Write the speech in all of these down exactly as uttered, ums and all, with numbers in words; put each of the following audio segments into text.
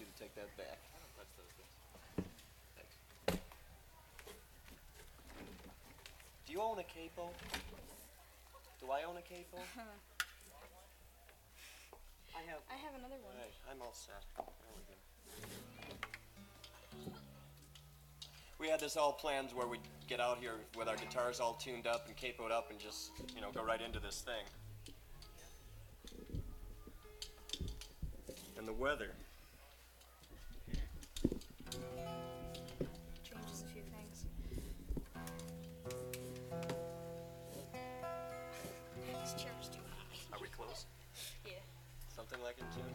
you to take that back. I don't touch those things. Thanks. Do you own a capo? Do I own a capo? I have. I have another one. All right, I'm all set. There we go. We had this all planned where we'd get out here with our guitars all tuned up and capoed up and just, you know, go right into this thing. And the weather. Changes a few things. This chair's too high. Are we close? Yeah. Something like in tune?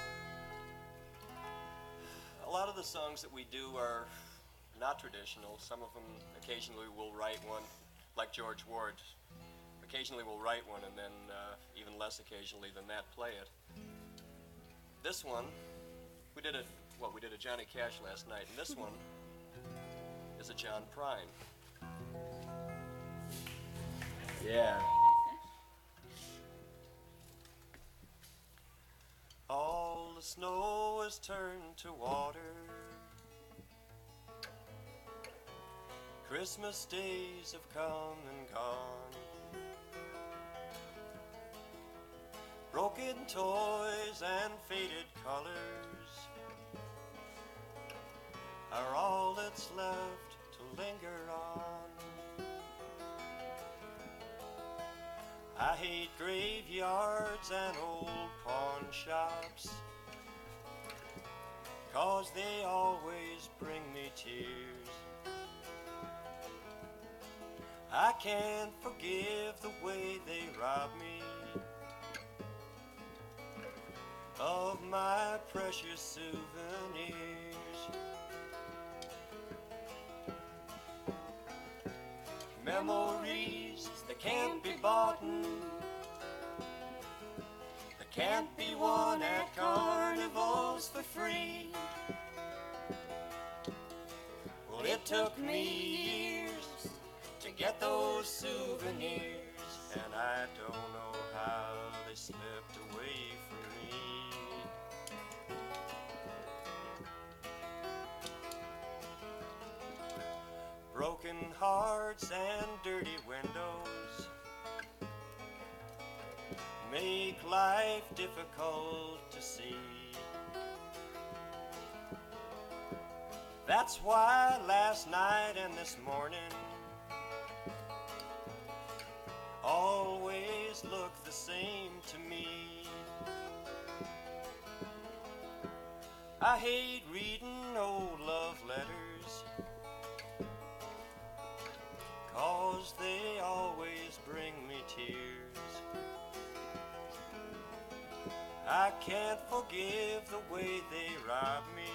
A lot of the songs that we do are not traditional. Some of them, occasionally we'll write one, like George Ward. Occasionally we'll write one and then uh, even less occasionally than that, play it. This one, we did a, what, we did a Johnny Cash last night, and this one is a John Prine. Yeah. All the snow has turned to water. Christmas days have come and gone. Broken toys and faded colors are all that's left to linger on. I hate graveyards and old pawn shops, 'cause they always bring me tears. I can't forgive the way they rob me of my precious souvenirs. Memories that can't be bought, that can't be won at carnivals for free. Well, it took me years to get those souvenirs, and I don't know how they slipped away from me. Broken hearts and dirty windows make life difficult to see. That's why last night and this morning always look the same to me. I hate reading old love letters, 'cause they always bring me tears. I can't forgive the way they rob me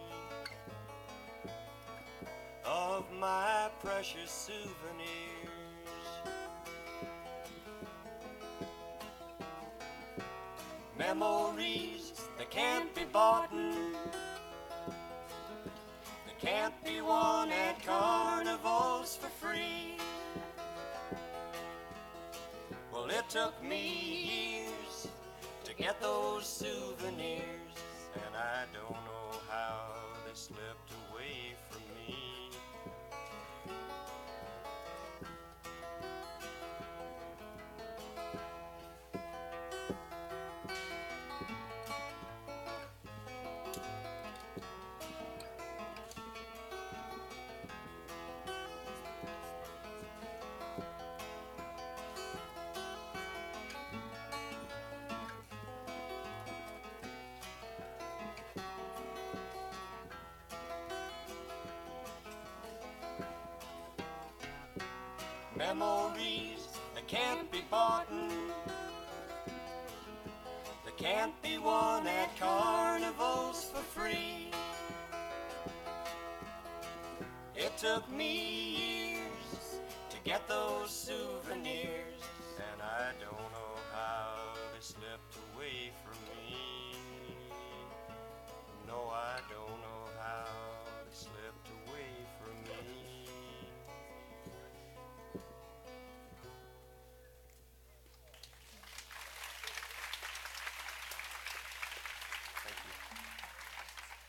of my precious souvenirs. Memories that can't be bought, that can't be won at carnivals for free. Well, it took me years to get those souvenirs, and I don't know how they slipped away from me. Memories that can't be bought, that can't be won at carnivals for free. It took me years to get those souvenirs, and I don't know how they slipped away from me. No, I don't know how they slipped away from me. Thank you.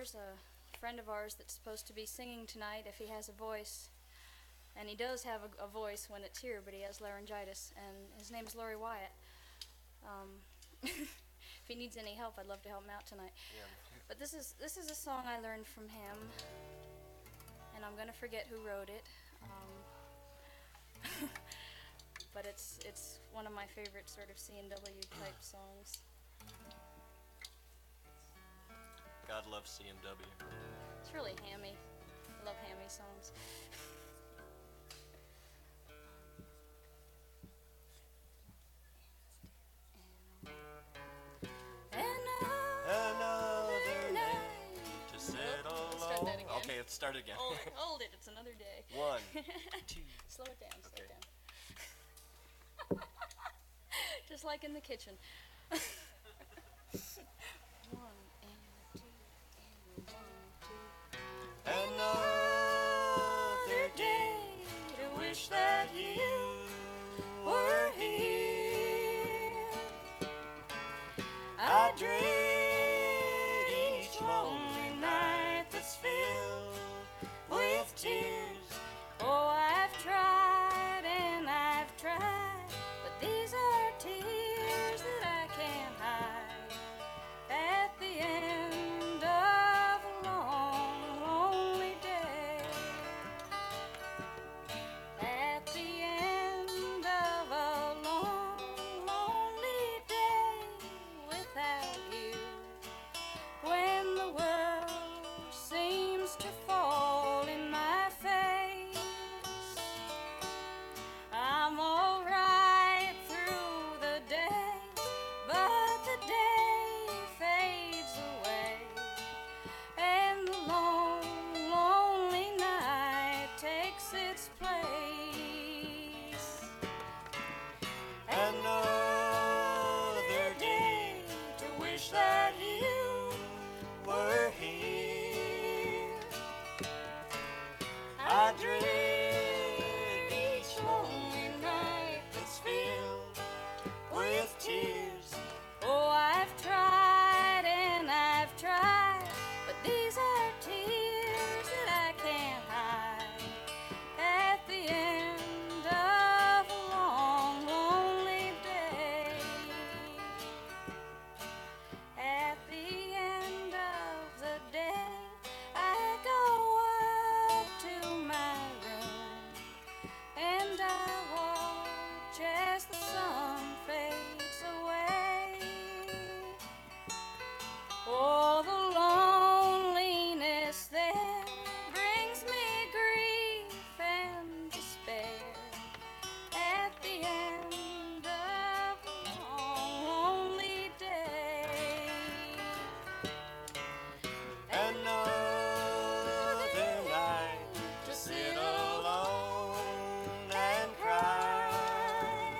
there's a friend of ours that's supposed to be singing tonight if he has a voice. And he does have a, a voice when it's here, but he has laryngitis. And his name's Laurie Wyatt. Um, if he needs any help, I'd love to help him out tonight. Yeah. But this is this is a song I learned from him, and I'm gonna forget who wrote it. Um, but it's it's one of my favorite sort of C and W type songs. God loves C and W. It's really hammy. I love hammy songs. Another night to sit Let's start alone. that again. Okay, let's start again. Hold it, hold it. It's another day. One, two. Slow it down. Slow Okay. it down. Just like in the kitchen. One and two and one, two. Another day to wish that you were here. I dread each lonely night that's filled with tears. Oh, I've tried and I've tried, but these are tears that I can't hide. At the end of a long, lonely day. At the end of a long, lonely day without you. When the world seems to fall in my face, I'm alright through the day, but the day fades away, and the long, lonely night takes its place. Another day to wish that you were here. I dread each lonely night that's filled with tears. Oh, I've tried and I've tried, but these are tears that I can't hide. At the end of a long, lonely day. At the end of the day, I go up to my room and I watch as the sun fades away. Oh, the loneliness there brings me grief and despair. At the end of a long, lonely day. Another night to sit alone and cry.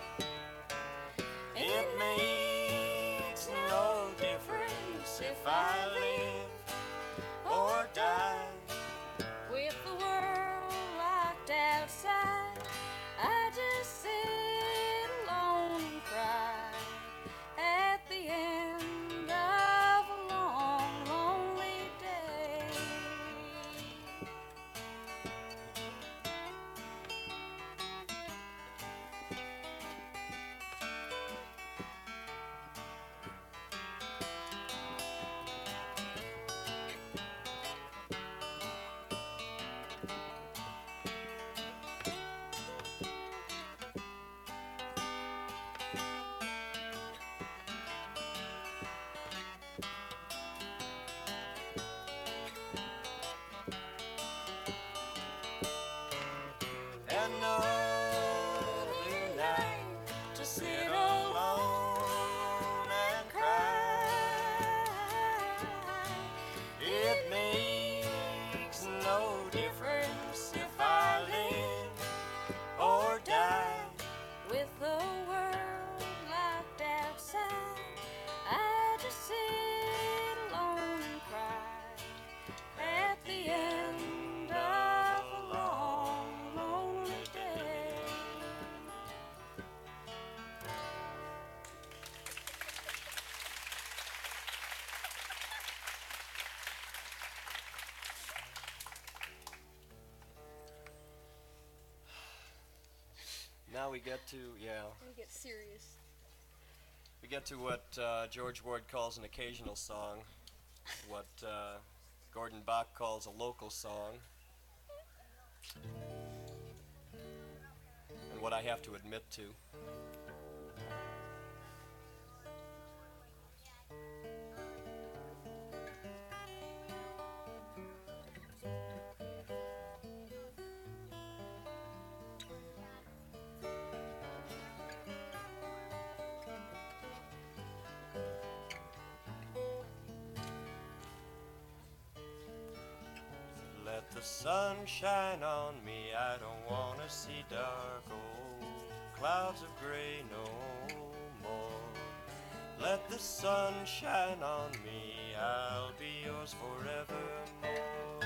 It makes no difference if I live or die. With the world locked outside, I just sit alone and cry. At the end of a long, lonely day. now we get to, yeah, We get serious. we get to what uh, George Ward calls an occasional song, what uh, Gordon Bach calls a local song, and what I have to admit to. Let the sun shine on me, I don't wanna see dark old clouds of gray no more. Let the sun shine on me, I'll be yours forevermore.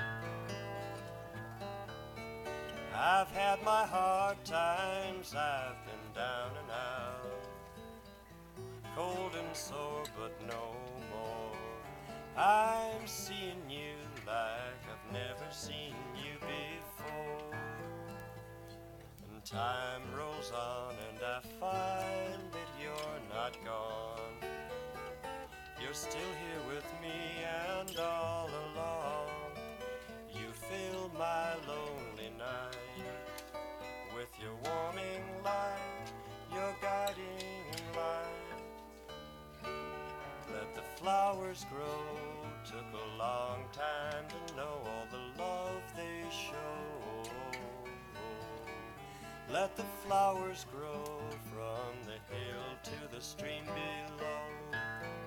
I've had my hard times, I've been down and out, cold and sore but no more. I'm seeing you like I've never seen you before. And time rolls on and I find that you're not gone. You're still here with me and all along. You fill my lonely night with your warming light, your guiding light. Let the flowers grow, took a long time to know all the love they show. Let the flowers grow from the hill to the stream below.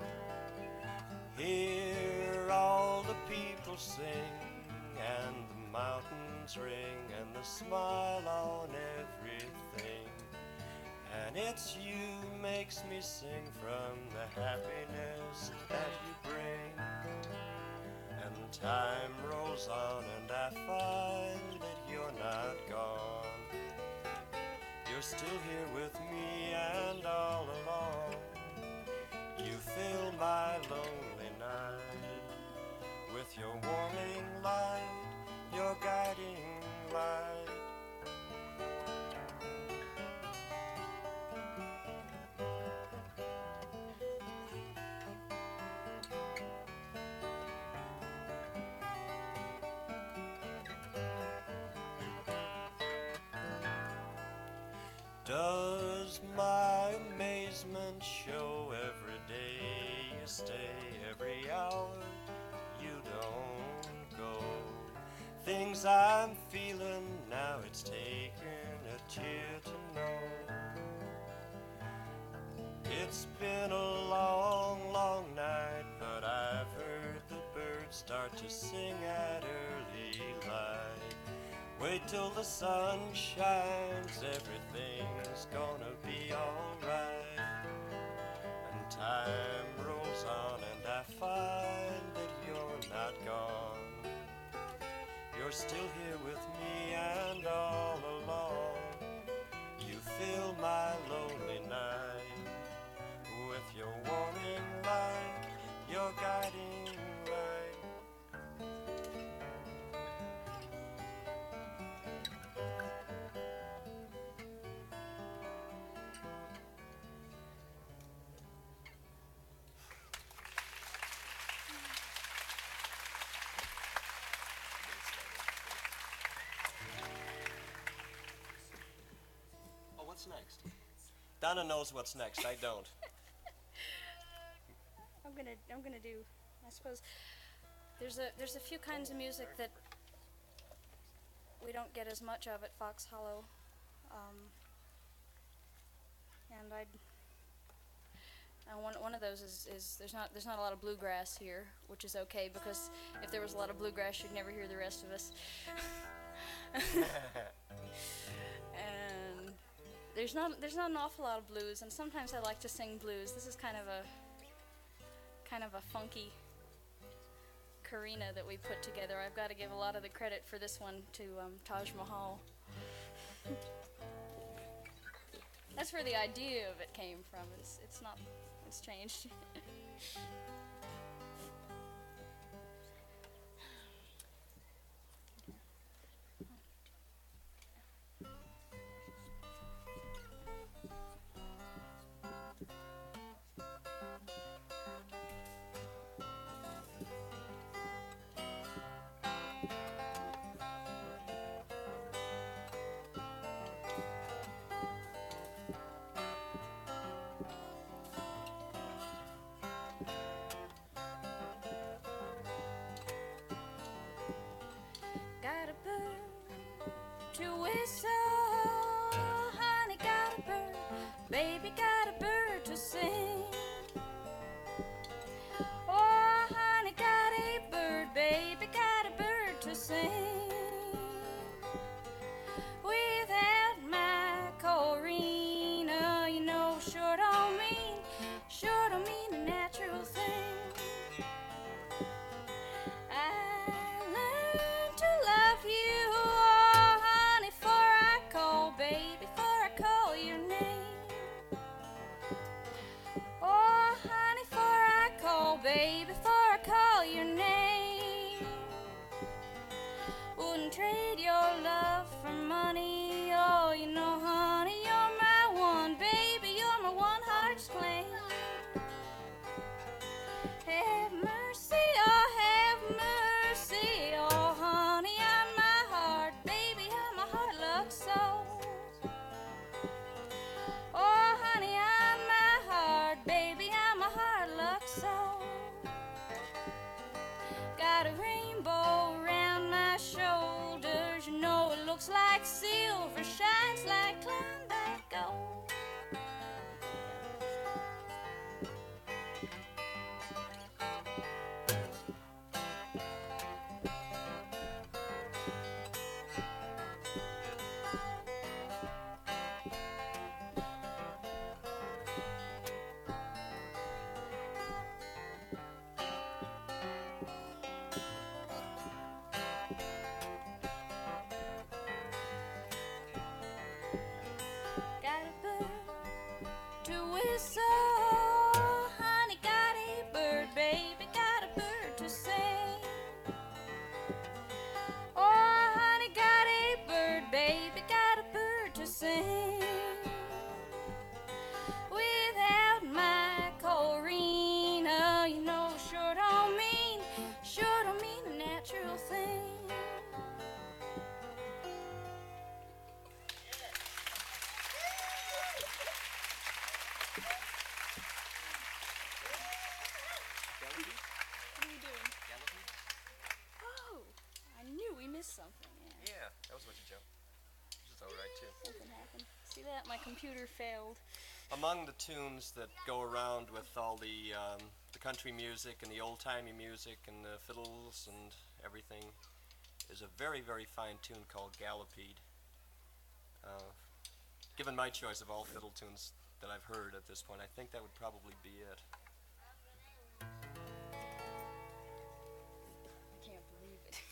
Hear all the people sing and the mountains ring and the smile on everything. And it's you makes me sing from the happiness that you bring. And time rolls on and I find that you're not gone. You're still here with me and all along. You fill my lonely night with your warming light, your guiding light. Does my amazement show every day you stay, every hour you don't go? Things I'm feeling now, it's taken a tear to know. It's been a long, long night, but I've heard the birds start to sing at early light. Wait till the sun shines, everything's gonna be alright. And time rolls on and I find that you're not gone. You're still here with me and all along. You fill my lonely night with your warming light, your guiding light. Oh, what's next? Donna knows what's next, I don't. I'm gonna I'm gonna do, I suppose there's a there's a few kinds of music that we don't get as much of at Fox Hollow, um, and I'd and one one of those is, is there's not there's not a lot of bluegrass here, which is okay because if there was a lot of bluegrass you'd never hear the rest of us. And there's not there's not an awful lot of blues, and sometimes I like to sing blues. This is kind of a kind of a funky Karina that we put together. I've got to give a lot of the credit for this one to um, Taj Mahal. That's where the idea of it came from. It's, it's not, it's changed. whistle. Honey got a bird, baby got a bird to sing. Oh, honey got a bird, baby got a bird to sing. Without my Corina, you know, sure don't mean, sure don't mean a natural thing. I learned to love you, oh honey, for I call, baby, for I call your name. Oh honey, for I call, baby, for I call your name. Wouldn't trade your love for money, oh you know honey, you're my one, baby, you're my one heart's claim. Have mercy, oh have mercy, oh honey, on my heart, baby, on my heart looks so. Oh honey, on my heart, baby, on my heart looks so. Got a rainbow around my shoulders, you know it looks like silver, shines like Klondike gold. Got a bird to whistle, honey got a bird, baby got a bird to sing. Oh, honey got a bird, baby got a bird to sing. Without my Corina, you know, sure don't mean, sure don't mean a natural thing. What are you doing? Oh, I knew we missed something. Yeah, Yeah, that was what you jumped. Which is alright too. something happened. See that? My computer failed. Among the tunes that go around with all the um, the country music and the old-timey music and the fiddles and everything is a very, very fine tune called Gallopede. Uh, given my choice of all fiddle tunes that I've heard at this point, I think that would probably be it. I can't believe it.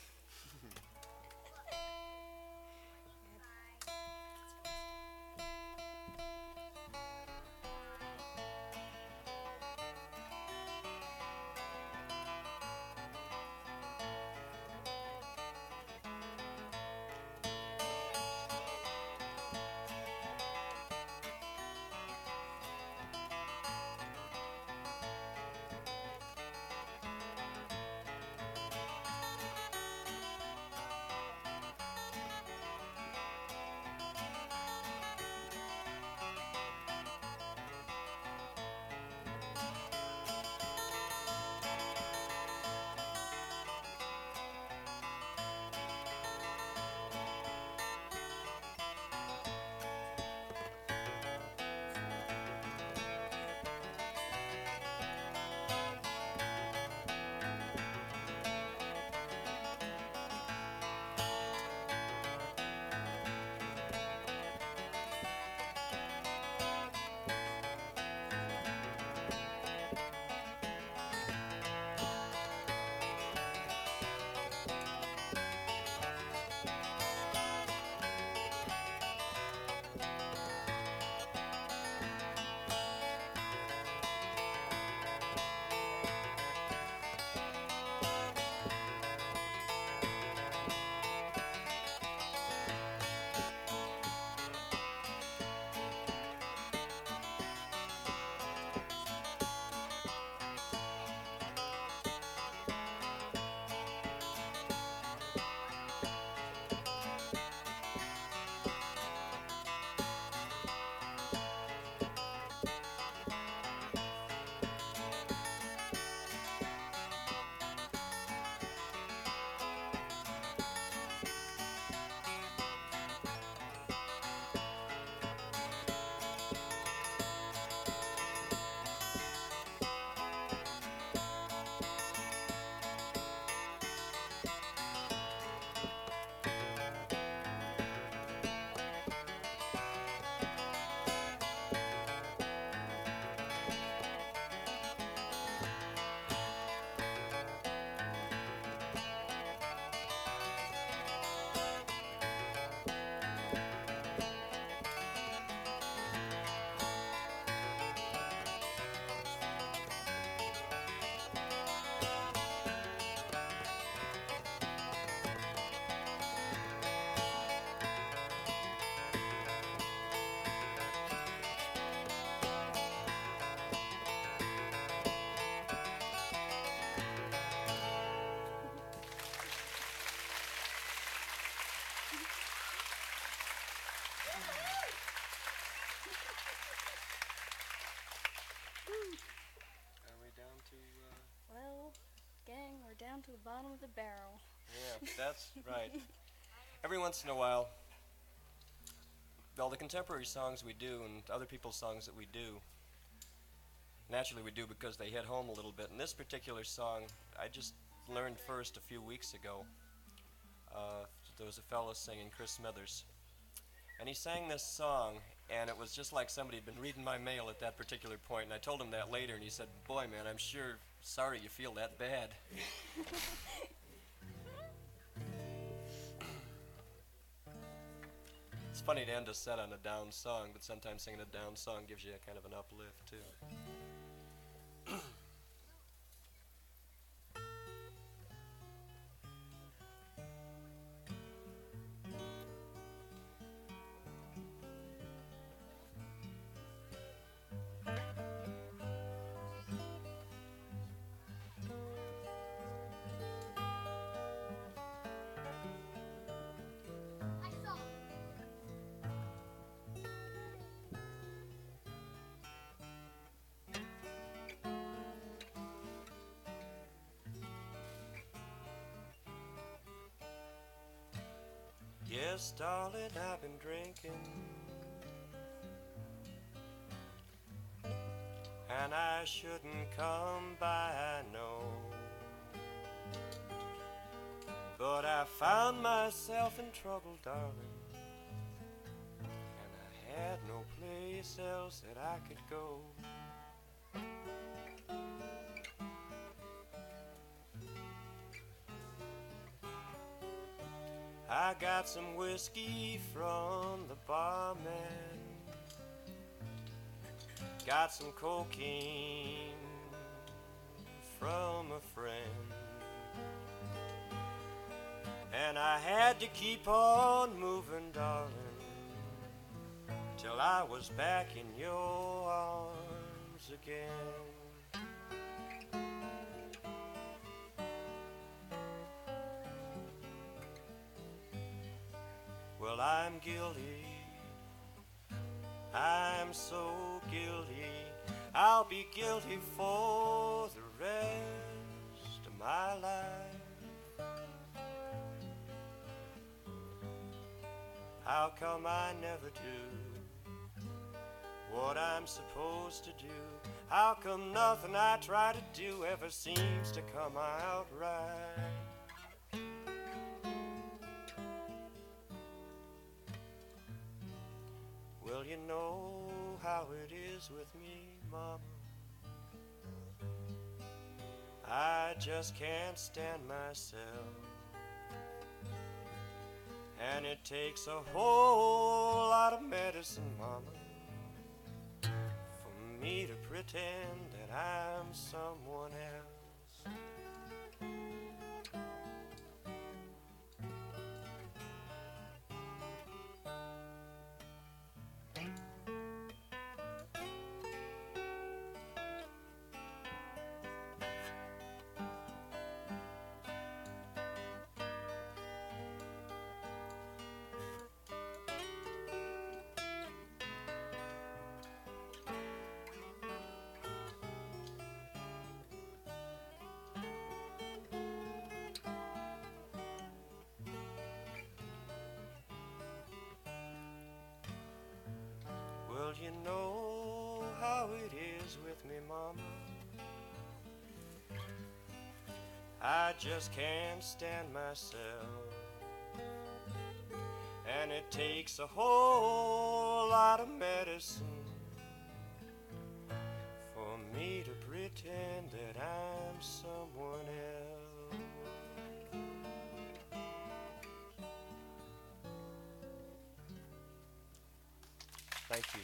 down to the bottom of the barrel. Yeah, that's right. Every once in a while, well, the contemporary songs we do and other people's songs that we do, naturally we do because they hit home a little bit. And this particular song, I just learned first a few weeks ago. Uh, there was a fellow singing, Chris Smithers, and he sang this song, and it was just like somebody had been reading my mail at that particular point. And I told him that later, and he said, "Boy, man, I'm sure sorry you feel that bad." It's funny to end a set on a down song, but sometimes singing a down song gives you a kind of an uplift, too. Yes, darling, I've been drinking, and I shouldn't come by, I know, but I found myself in trouble, darling, and I had no place else that I could go. I got some whiskey from the barman, got some cocaine from a friend, and I had to keep on moving, darling, till I was back in your arms again. Well, I'm guilty, I'm so guilty, I'll be guilty for the rest of my life. How come I never do what I'm supposed to do? How come nothing I try to do ever seems to come out right? Well, you know how it is with me, Mama. I just can't stand myself, and it takes a whole lot of medicine, Mama, for me to pretend that I'm someone else. Well, you know how it is with me, Mama. I just can't stand myself, and it takes a whole lot of medicine for me to pretend that I'm someone else. Thank you.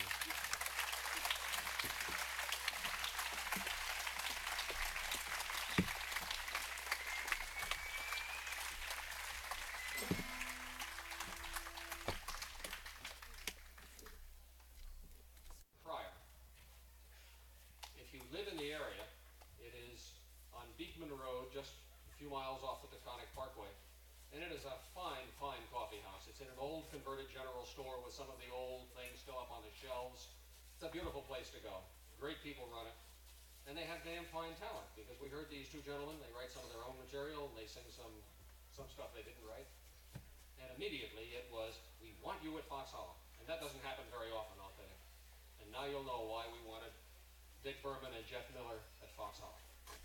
Prior. If you live in the area, it is on Beekman Road, just a few miles off the Taconic Parkway. And it is a fine, fine coffee house. It's in an old converted general store with some of the old things still up on the shelves. It's a beautiful place to go. Great people run it. and they have damn fine talent, because we heard these two gentlemen, they write some of their own material, and they sing some, some stuff they didn't write. And immediately it was, we want you at Fox Hollow. And that doesn't happen very often, I'll tell you. And now you'll know why we wanted Dick Berman and Jeff Miller at Fox Hollow.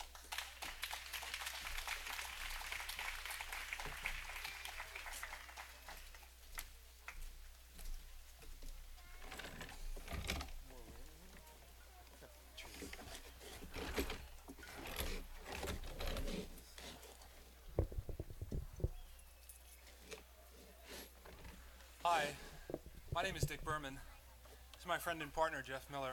Hi, my name is Dick Berman. This is my friend and partner, Jeff Miller.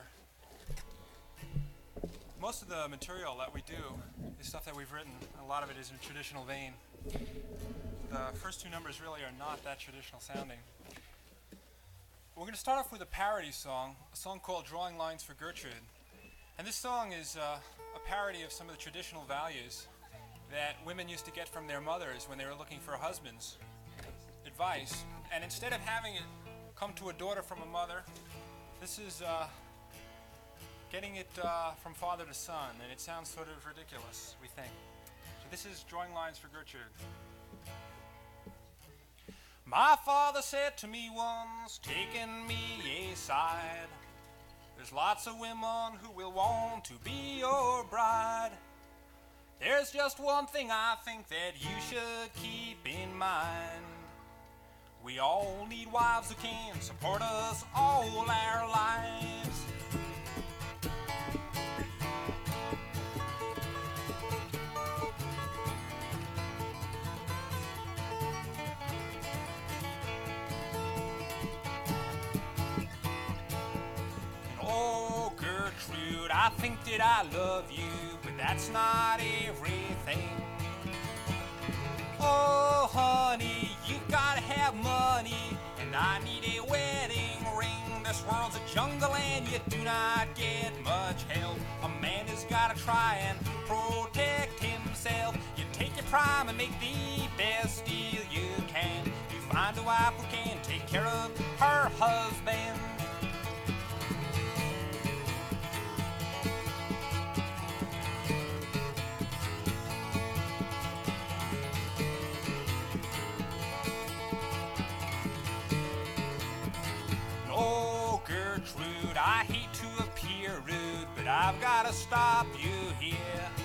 Most of the material that we do is stuff that we've written. A lot of it is in traditional vein. The first two numbers really are not that traditional sounding. We're going to start off with a parody song, a song called Drawing Lines for Gertrude. And this song is uh, a parody of some of the traditional values that women used to get from their mothers when they were looking for husbands. Advice, and instead of having it come to a daughter from a mother, this is uh, getting it uh, from father to son, and it sounds sort of ridiculous, we think. So this is Drawing Lines for Gertrude. My father said to me once, taking me aside, there's lots of women who will want to be your bride. There's just one thing I think that you should keep in mind. We all need wives who can support us all our lives. And oh, Gertrude, I think that I love you, but that's not everything. Oh, honey, you've gotta have money, and I need a wedding ring. This world's a jungle and you do not get much help. A man has gotta try and protect himself. You take your prime and make the best deal you can. You find a wife who can take care of her husband. Oh, Gertrude, I hate to appear rude, but I've gotta stop you here.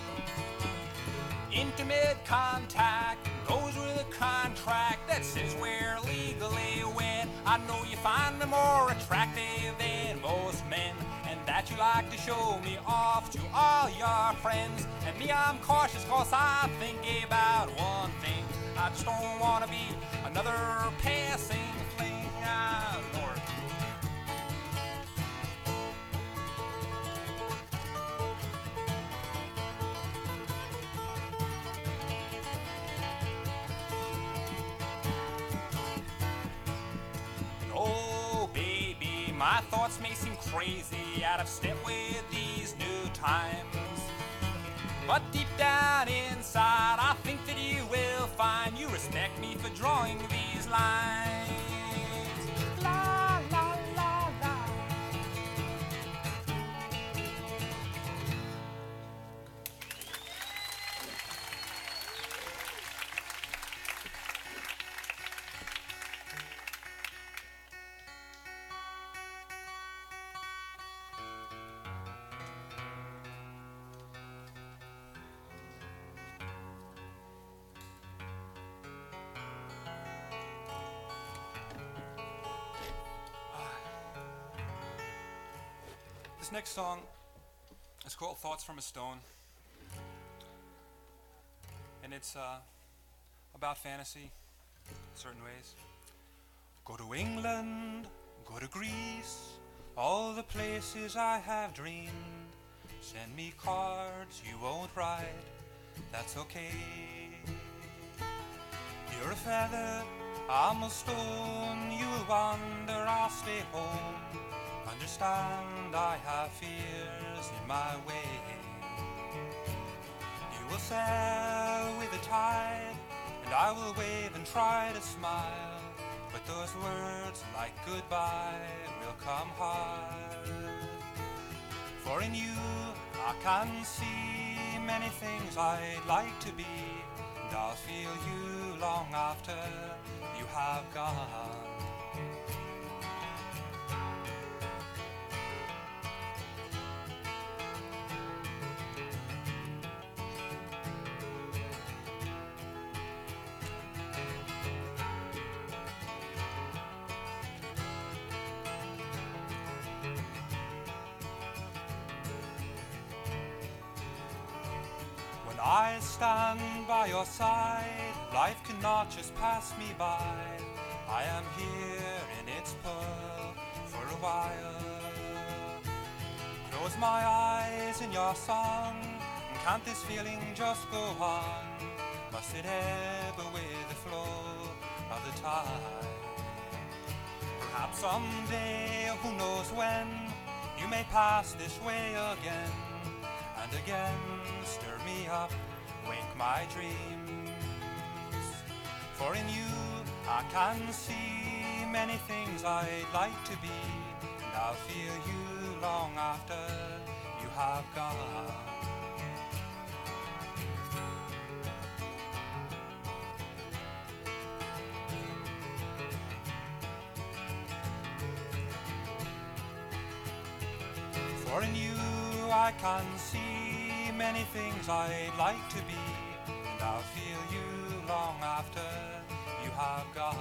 Intimate contact goes with a contract that says we're legally wed. I know you find me more attractive than most men, and that you like to show me off to all your friends. And me, I'm cautious cause I think about one thing. I just don't wanna be another passing fling. Ah, Lord. Oh, baby, my thoughts may seem crazy, out of step with these new times. But deep down inside, I think that you will find you respect me for drawing these lines. La, la, la, la. This next song is called Thoughts from a Stone, and it's uh, about fantasy in certain ways. Go to England, go to Greece, all the places I have dreamed. Send me cards you won't write, that's okay. You're a feather, I'm a stone, you'll wander, I'll stay home. Understand I have fears in my way. You will sail with the tide, and I will wave and try to smile. But those words like goodbye will come hard. For in you I can see many things I'd like to be, and I'll feel you long after you have gone. I stand by your side, life cannot just pass me by. I am here in its pearl for a while. Close my eyes in your song, and can't this feeling just go on? Must it ebb with the flow of the tide? Perhaps someday, who knows when, you may pass this way again, and again stir me up, wake my dreams. For in you I can see many things I'd like to be, and I'll feel you long after you have gone. For in you I can see many things I'd like to be, and I'll feel you long after you have gone.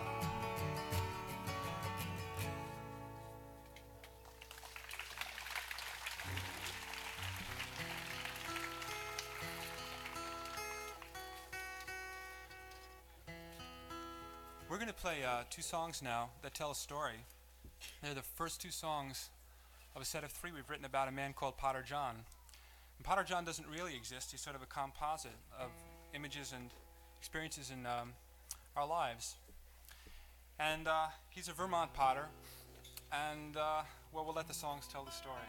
We're going to play uh, two songs now that tell a story. They're the first two songs of a set of three we've written about a man called Potter John. And Potter John doesn't really exist. He's sort of a composite of images and experiences in um, our lives. And uh, he's a Vermont potter, and uh, well, we'll let the songs tell the story.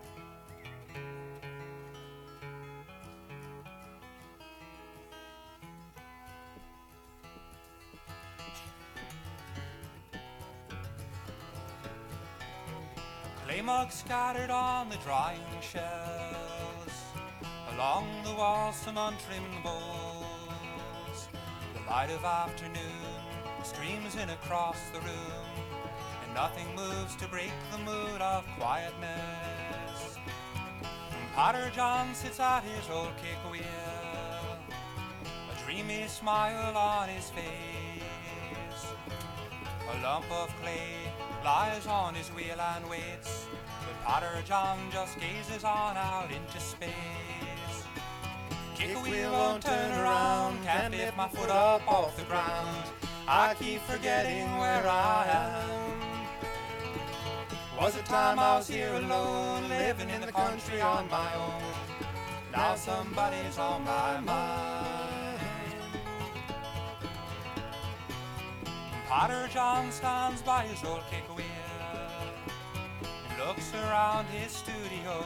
Clay mugs scattered on the drying shelves, along the walls some untrimmed bowls. The light of afternoon streams in across the room, and nothing moves to break the mood of quietness. And Potter John sits at his old cake wheel, a dreamy smile on his face. A lump of clay lies on his wheel and waits, but Potter John just gazes on out into space. Kick a wheel won't turn around, can't lift my foot up off the ground. I keep forgetting where I am. Was it time I was here alone, living in the country on my own? Now somebody's on my mind. Potter John stands by his old cake wheel and looks around his studio.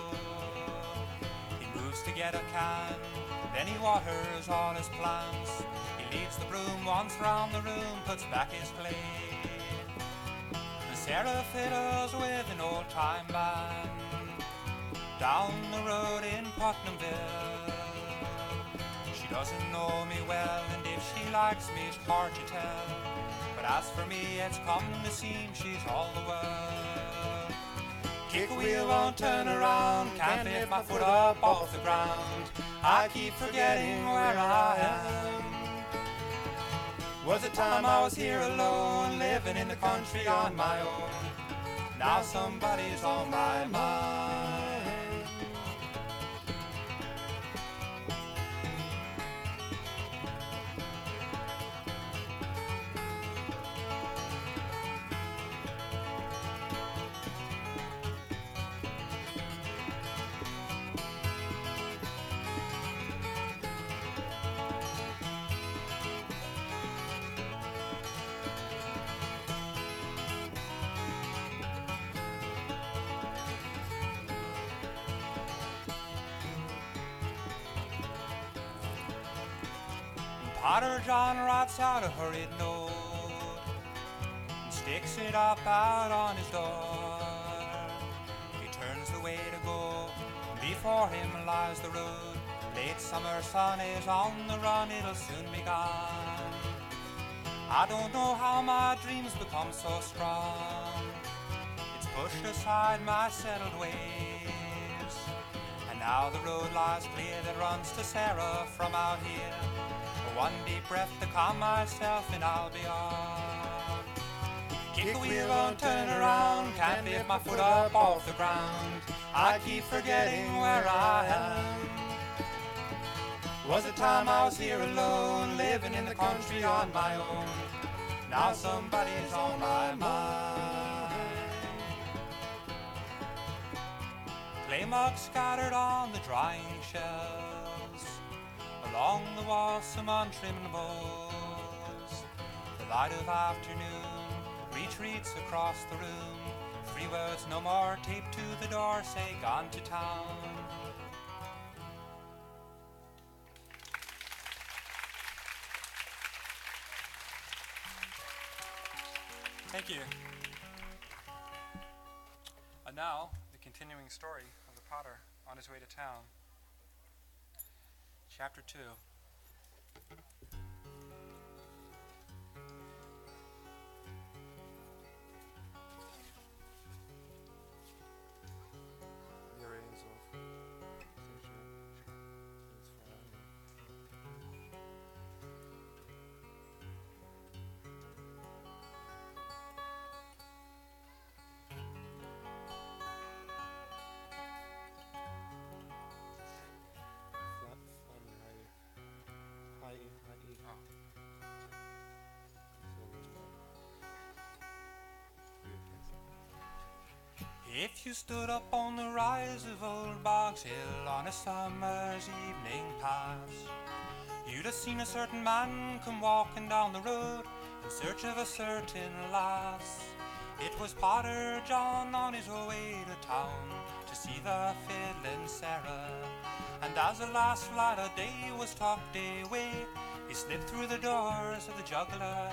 He moves to get a can, then he waters all his plants. He leaves the broom once round the room, puts back his clay. And Sarah fiddles with an old-time band down the road in Putnamville. She doesn't know me well, and if she likes me, it's hard to tell. But as for me, it's come to seem she's all the world. Kick a wheel won't turn around, can't lift my foot up off the ground. I keep forgetting where I am. Was it time I was here alone, living in the country on my own? Now somebody's on my mind. Potter John writes out a hurried note and sticks it up out on his door. He turns the way to go, before him lies the road. Late summer sun is on the run, it'll soon be gone. I don't know how my dreams become so strong. It's pushed aside my settled ways, and now the road lies clear that runs to Sarah from out here. One deep breath to calm myself and I'll be off. Kick the wheel and turn around, can't lift my foot up off the ground. I keep forgetting where I am. Was the time I was here alone, living in the country on my own. Now somebody's on my mind. Clay mugs scattered on the drying shelves, along the wall some untrimmed boughs. The light of afternoon retreats across the room. Three words no more taped to the door say gone to town. Thank you. And now, the continuing story of the potter on his way to town. Chapter two. If you stood up on the rise of Old Boggs Hill on a summer's evening past, you'd have seen a certain man come walking down the road in search of a certain lass. It was Potter John on his way to town to see the fiddling Sarah. And as the last light of day was tucked away, he slipped through the doors of the juggler.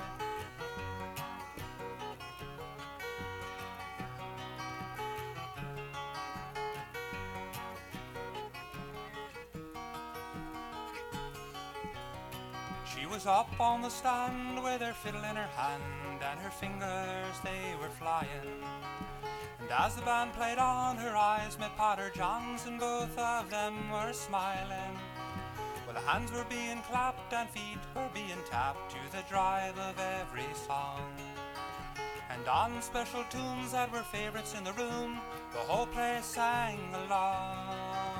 She was up on the stand with her fiddle in her hand, and her fingers they were flying. And as the band played on, her eyes met Potter John's, and both of them were smiling. Well, the hands were being clapped and feet were being tapped to the drive of every song. And on special tunes that were favorites in the room, the whole place sang along.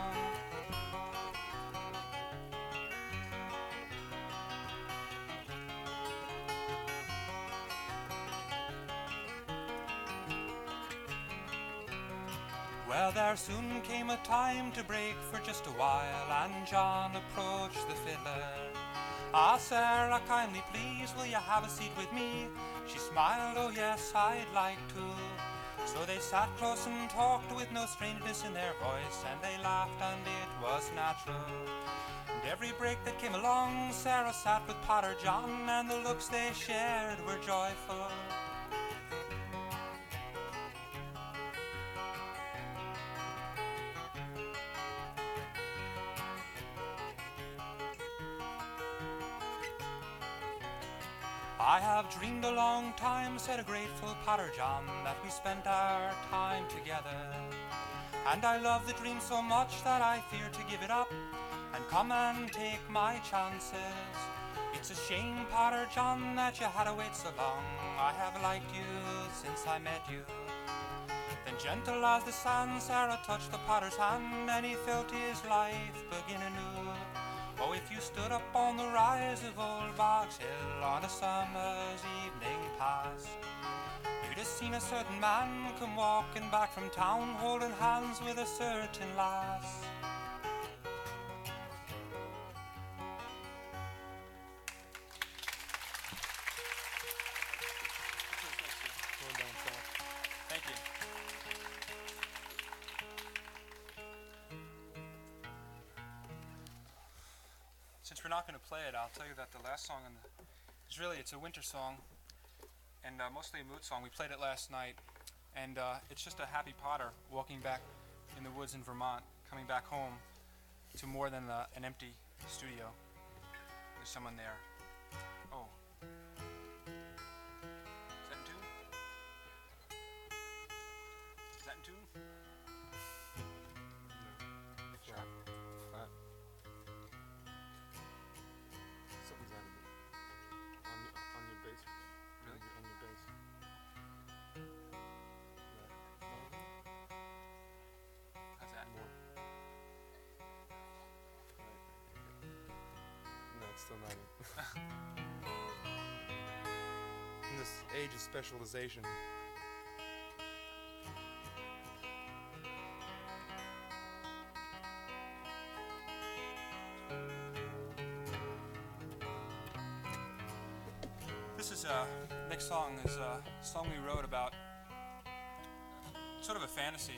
Well, there soon came a time to break for just a while, and John approached the fiddler. "Ah, Sarah, kindly please, will you have a seat with me?" She smiled, "Oh yes, I'd like to." So they sat close and talked with no strangeness in their voice, and they laughed and it was natural. And every break that came along, Sarah sat with Potter John, and the looks they shared were joyful. "I have dreamed a long time," said a grateful Potter John, "that we spent our time together. And I love the dream so much that I fear to give it up and come and take my chances. It's a shame, Potter John, that you had to wait so long. I have liked you since I met you." Then gentle as the sand, Sarah touched the potter's hand, and he felt his life begin anew. Oh, if you stood up on the rise of Old Boggs Hill on a summer's evening past, you'd have seen a certain man come walking back from town, holding hands with a certain lass. Thank you. Since we're not going to play it, I'll tell you that the last song on the, is really, it's a winter song, and uh, mostly a mood song. We played it last night, and uh, it's just a happy Potter walking back in the woods in Vermont, coming coming back home to more than uh, an empty studio. There's someone there. Oh. Is that in tune? Is that in tune? Flat. Flat. Something's out of it. On, y- on your bass. Really? On your, on your bass. Yeah. How's that? More. Right. No, it's still not it. In this age of specialization, This is uh next song is a song we wrote about sort of a fantasy.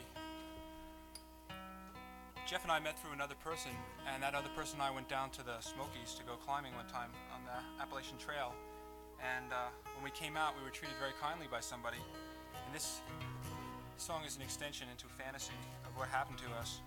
Jeff and I met through another person, and that other person and I went down to the Smokies to go climbing one time on the Appalachian Trail. And uh, when we came out, we were treated very kindly by somebody. And this song is an extension into fantasy of what happened to us.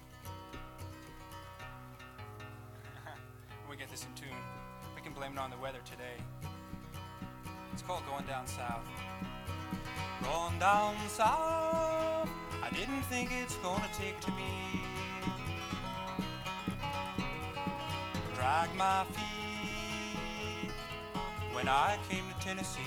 When we get this in tune, we can blame it on the weather today. It's called Going Down South. Going down south, I didn't think it's gonna take to me. Drag my feet when I came to Tennessee.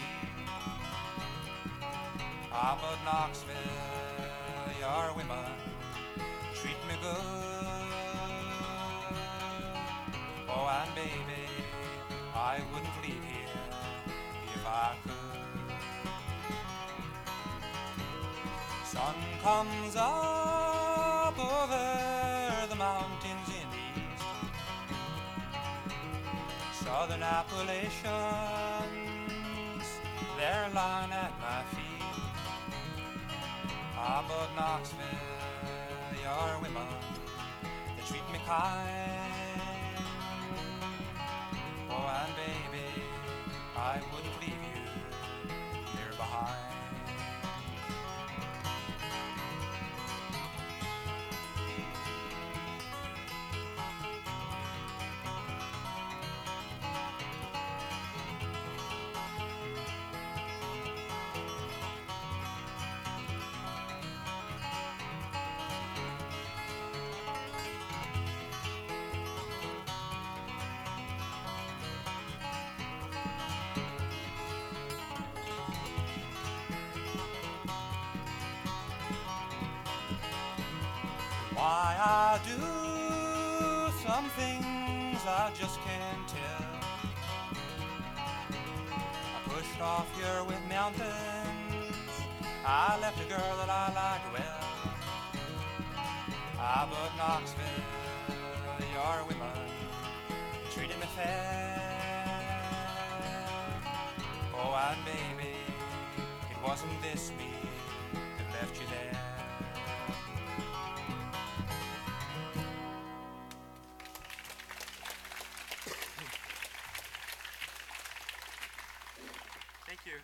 Ah, but Knoxville, your women treat me good. Oh, and baby, I wouldn't leave here if I could. Sun comes up over the mountains in the east. Southern Appalachians, they're lying at my feet. Ah, but Knoxville, your women, they treat me kind. Oh, and baby, I wouldn't leave you here behind. Why I do some things I just can't tell. I pushed off here with mountains. I left a girl that I liked well. Ah, but Knoxville, your women treated me fair. Oh, and baby, it wasn't this me that left you there. Thank you.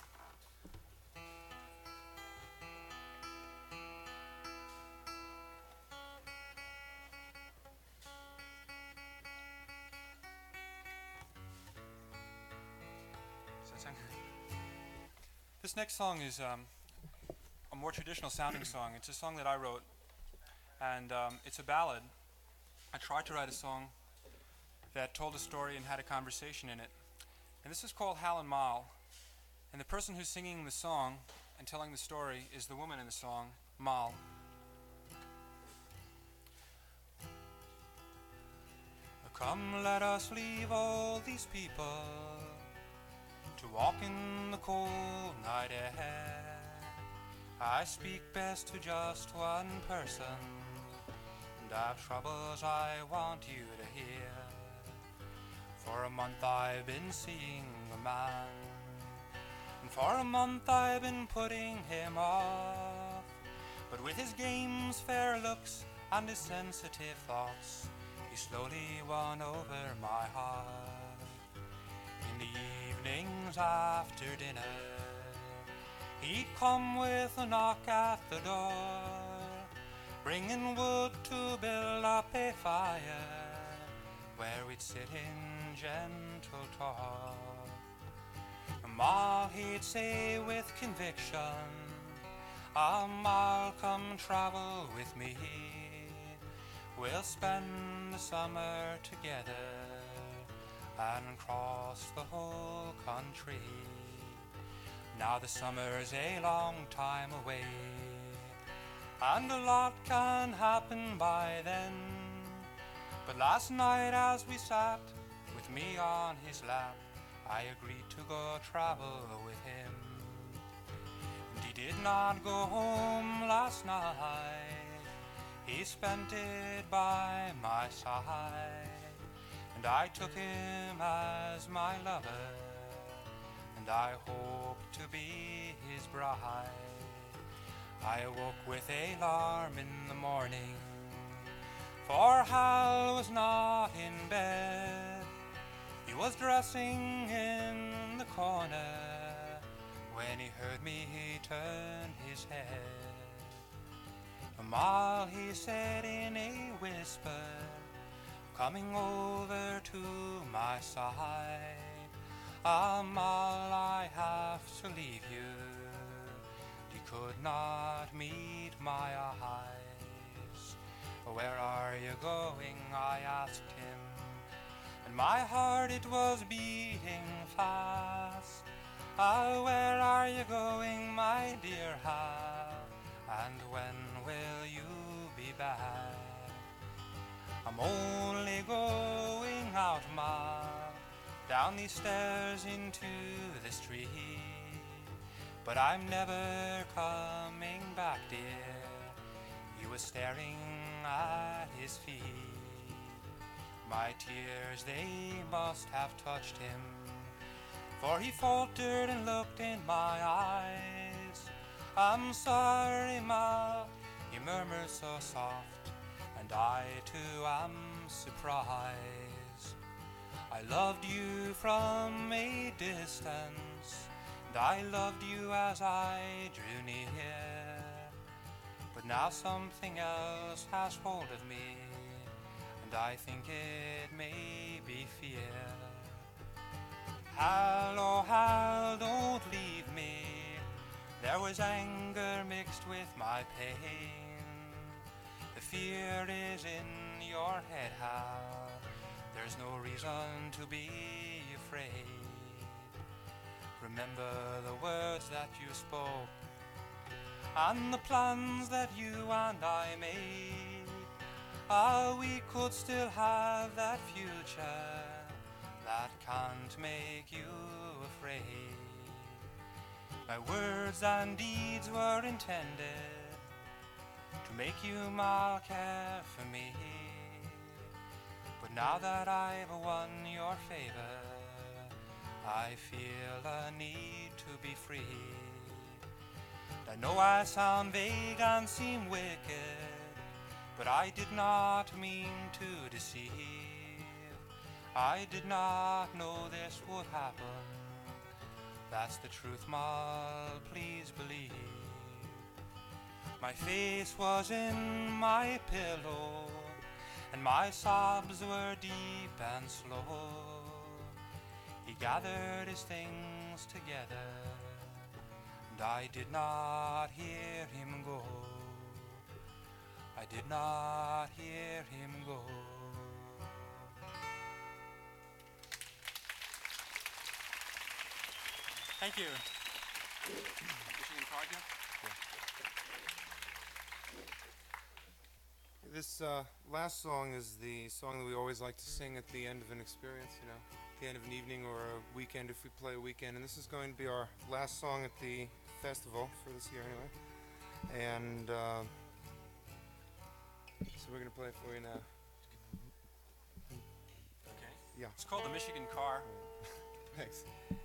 Does that sound good? This next song is um, a more traditional sounding song. It's a song that I wrote, and um, it's a ballad. I tried to write a song that told a story and had a conversation in it. And this is called Hal and Mal. And the person who's singing the song and telling the story is the woman in the song, Mal. Come, let us leave all these people to walk in the cold night air. I speak best to just one person, and I've troubles I want you to hear. For a month I've been seeing a man, and for a month I've been putting him off. But with his games, fair looks, and his sensitive thoughts, he slowly won over my heart. In the evenings after dinner, he'd come with a knock at the door, bringing wood to build up a fire where we'd sit in gentle talk. Ma, he'd say with conviction, "Ah, Ma, come travel with me. We'll spend the summer together and cross the whole country." Now the summer's a long time away, and a lot can happen by then. But last night as we sat with me on his lap, I agreed to go travel with him. And he did not go home last night, he spent it by my side. And I took him as my lover, and I hope to be his bride. I awoke with an alarm in the morning, for Hal was not in bed. He was dressing in the corner when he heard me. He turned his head. "Ma," he said in a whisper, coming over to my side, "Ah, Ma, I have to leave you. You could not meet my eyes." "Where are you going?" I asked him, and my heart it was beating fast. "Ah, where are you going, my dear Hal, and when will you be back?" "I'm only going out, Ma, down these stairs into the street, but I'm never coming back, dear." He was staring at his feet. My tears, they must have touched him, for he faltered and looked in my eyes. "I'm sorry, Ma," he murmured so soft, and I too am surprised. "I loved you from a distance, and I loved you as I drew near. But now something else has hold of me, and I think it may be fear. Hal, oh Hal, don't leave me." There was anger mixed with my pain. "The fear is in your head, Hal. There's no reason to be afraid. Remember the words that you spoke, and the plans that you and I made. Ah, we could still have that future that can't make you afraid. My words and deeds were intended to make you mal care for me. But now that I've won your favor, I feel a need to be free. I know I sound vague and seem wicked, but I did not mean to deceive. I did not know this would happen. That's the truth, Mal, please believe. My face was in my pillow, and my sobs were deep and slow. He gathered his things together, and I did not hear him go. I did not hear him go. Thank you. Michigan Cardio. This uh, last song is the song that we always like to sing at the end of an experience, you know, at the end of an evening or a weekend if we play a weekend. And this is going to be our last song at the festival for this year anyway. And uh, so we're going to play it for you now. Okay. Yeah. It's called the Michigan Car. Thanks.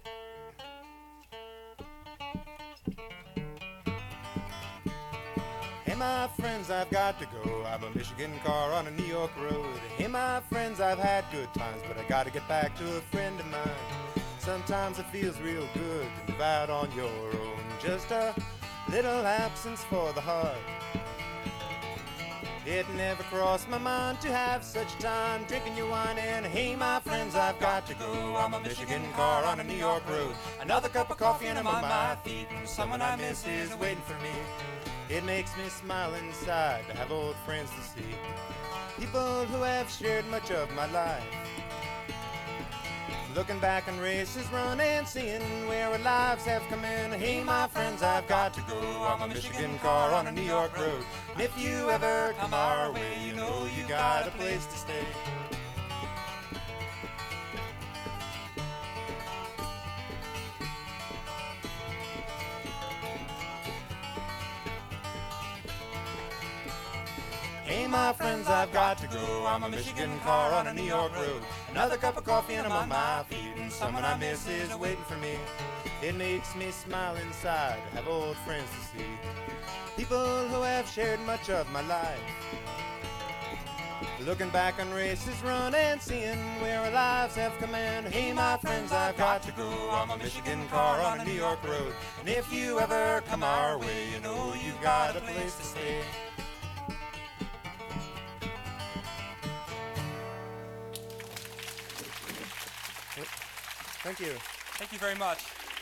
Hey my friends, I've got to go. I'm a Michigan car on a New York road. Hey my friends, I've had good times, but I gotta get back to a friend of mine. Sometimes it feels real good to live out on your own. Just a little absence for the heart. It never crossed my mind to have such a time drinking your wine and hey, my friends, I've got to go. I'm a Michigan car on a New York road. Another cup of coffee and I'm on my feet, and someone I miss is waiting for me. It makes me smile inside to have old friends to see, people who have shared much of my life. Looking back on races run and seeing where our lives have come in. Hey, my friends, I've got to go. I'm a Michigan car on a New York road. And if you ever come our way, you know you got a place to stay. Hey, my friends, I've got to go. I'm a Michigan car on a New York road. Another cup of coffee and I'm on my feet, and someone I miss is waiting for me. It makes me smile inside to have old friends to see, people who have shared much of my life. Looking back on races run and seeing where our lives have come in. Hey, my friends, I've got to go. I'm a Michigan car on a New York road. And if you ever come our way, you know you've got a place to stay. Thank you. Thank you very much.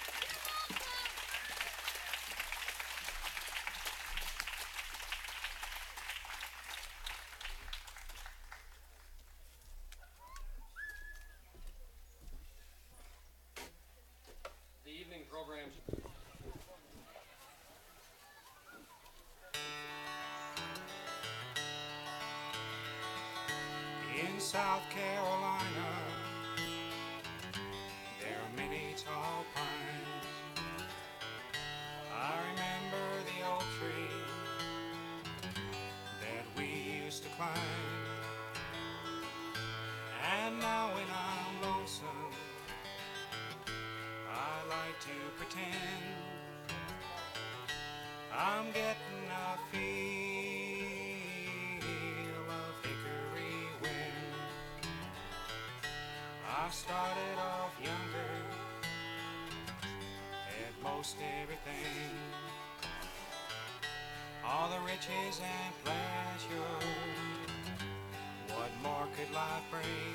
The evening programs. In South Carolina, there are many tall pines. I remember the old tree that we used to climb. And now when I'm lonesome, I like to pretend I'm getting a feel of hickory wind. I started off younger at most everything, all the riches and pleasure. What more could life bring?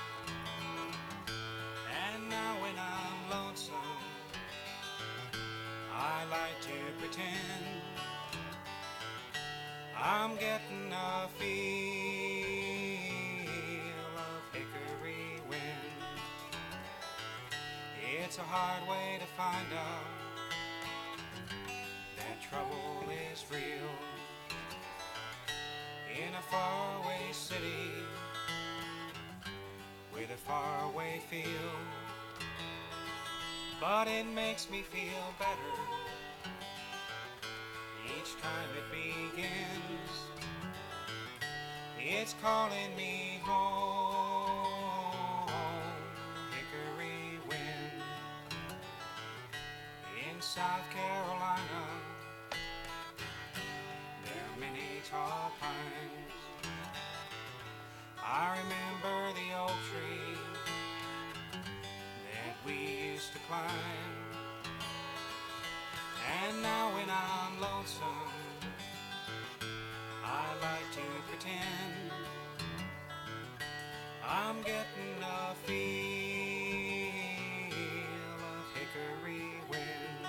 And now when I'm lonesome, I like to pretend I'm getting a feel of hickory wind. It's a hard way to find out that trouble is real in a faraway city with a faraway feel. But it makes me feel better each time it begins. It's calling me home, hickory wind. In South Carolina, there are many tall pines. I remember the oak tree that we used to climb. And now when I'm lonesome, I like to pretend I'm getting a feel of hickory wind.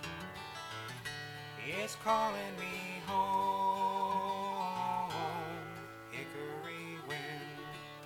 It's calling me home, hickory wind.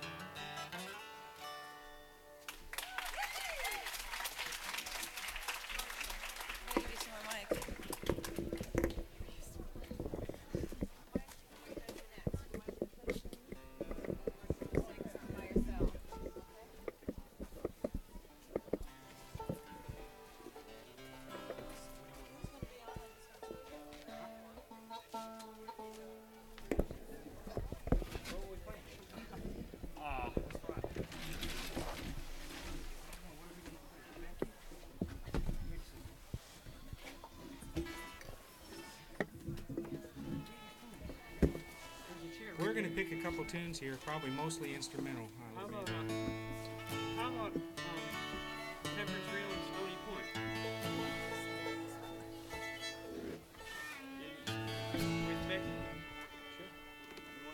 We're going to pick a couple tunes here, probably mostly instrumental. How about, uh, how about um, Pepper's Reel and Stony Point? With Becky? Sure. You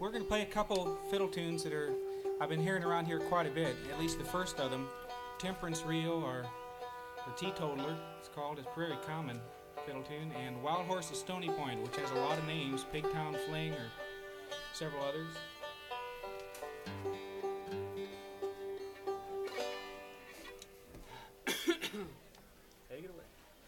we're going to play a couple fiddle tunes that are I've been hearing around here quite a bit. At least the first of them, Temperance Reel or the Teetotaler, it's called. It's a very common fiddle tune, and Wild Horse of Stony Point, which has a lot of names, Pigtown Fling or several others. Take it away.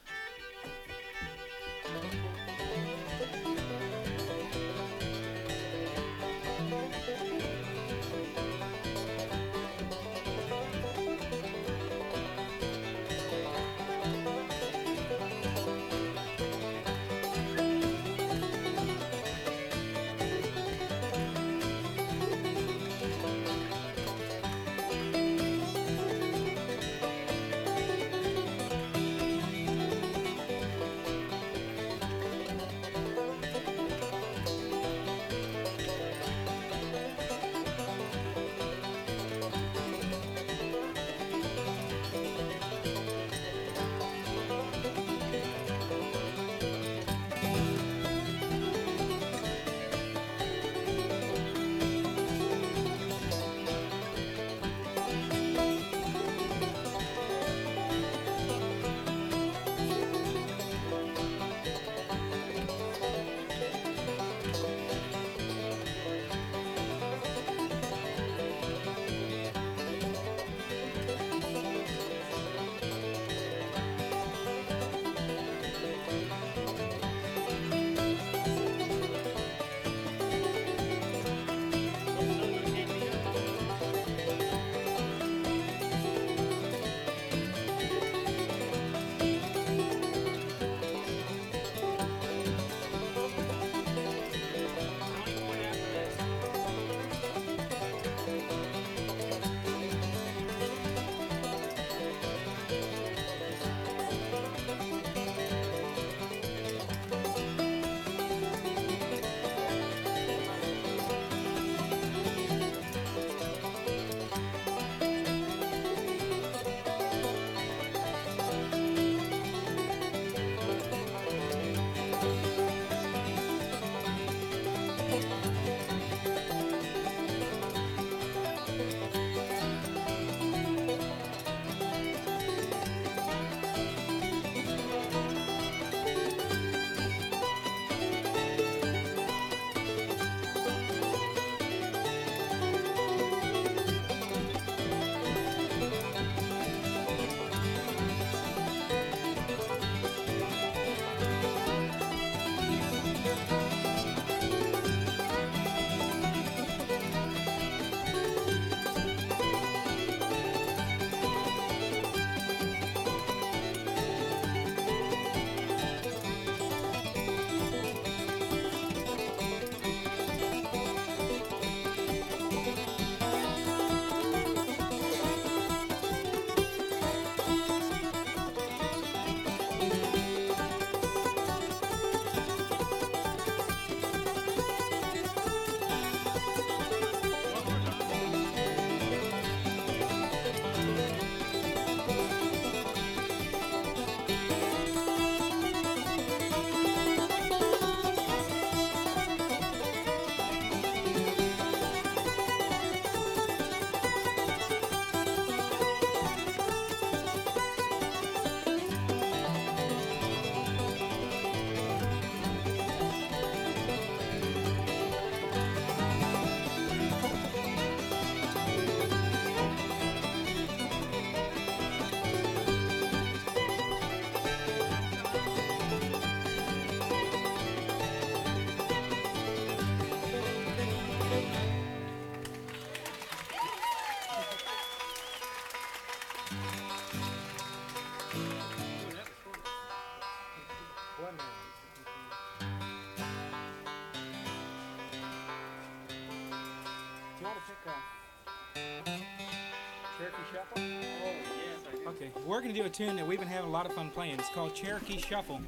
Okay, we're going to do a tune that we've been having a lot of fun playing. It's called Cherokee Shuffle.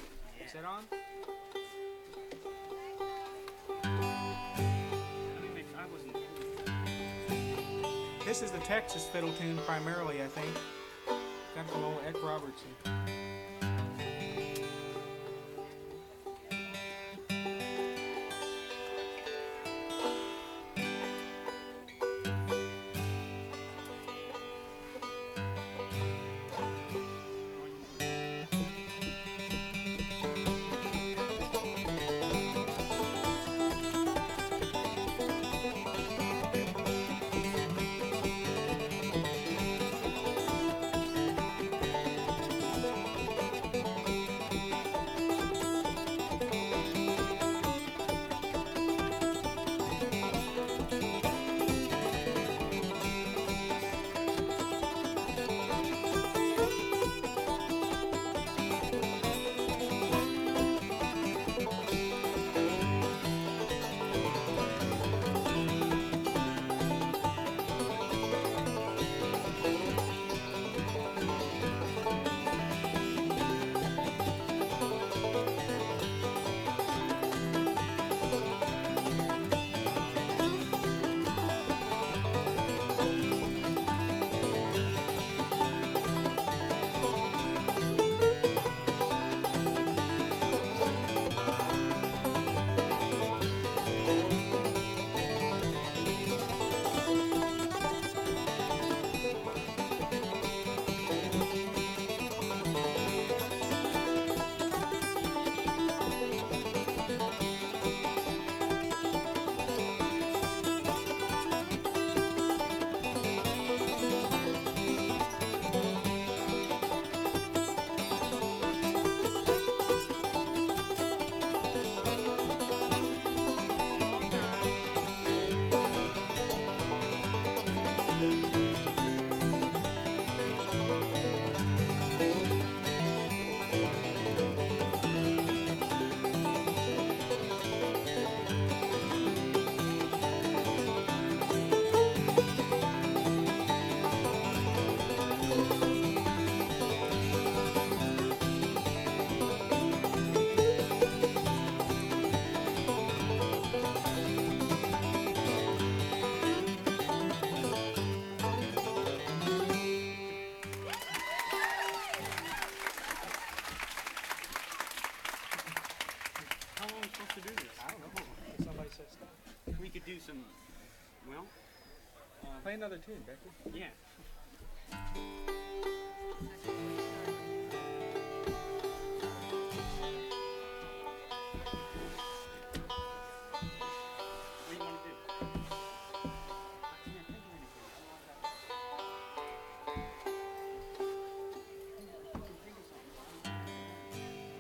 Is that on? This is the Texas fiddle tune primarily, I think. Got it from old Eck Robertson. supposed to do this? I don't know. Somebody said stop. We could do some, well, uh, Play another tune, Becky. yeah. What do you want to do? I can't think of anything. You can think of something.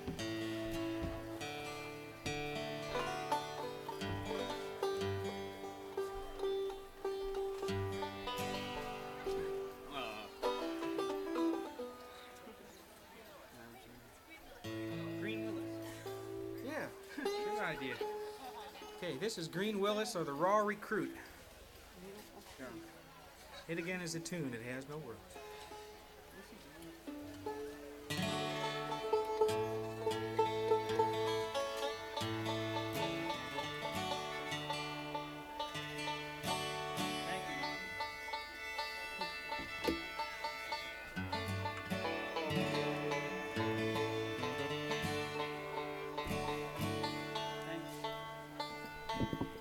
Green Willis. Yeah, good idea. Okay, this is Green Willis or the Raw Recruit. Yeah. It again is a tune, it has no words. Thank you. Thanks.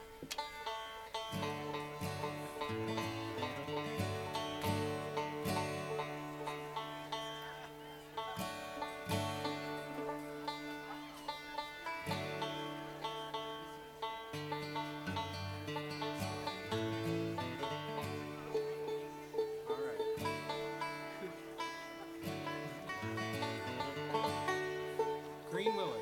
All right. Green Willis.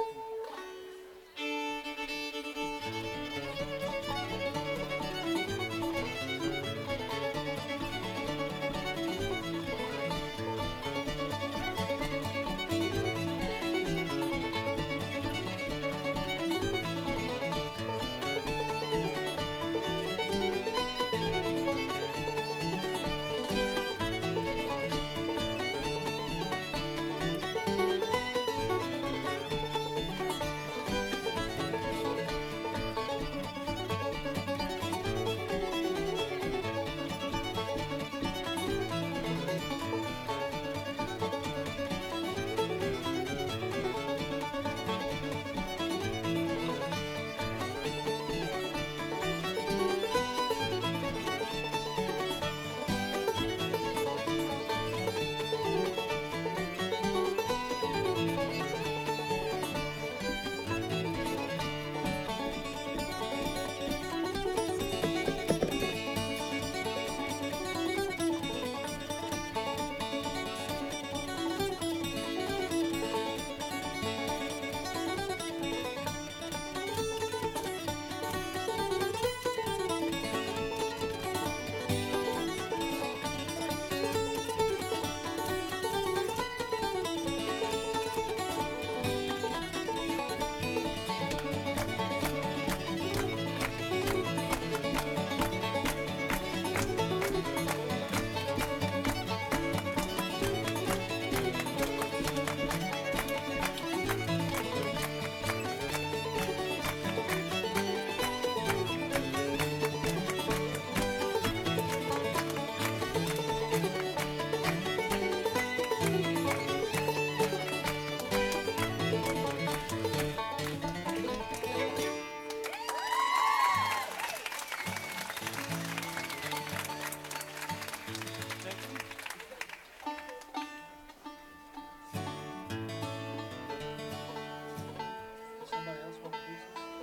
Somebody else want to do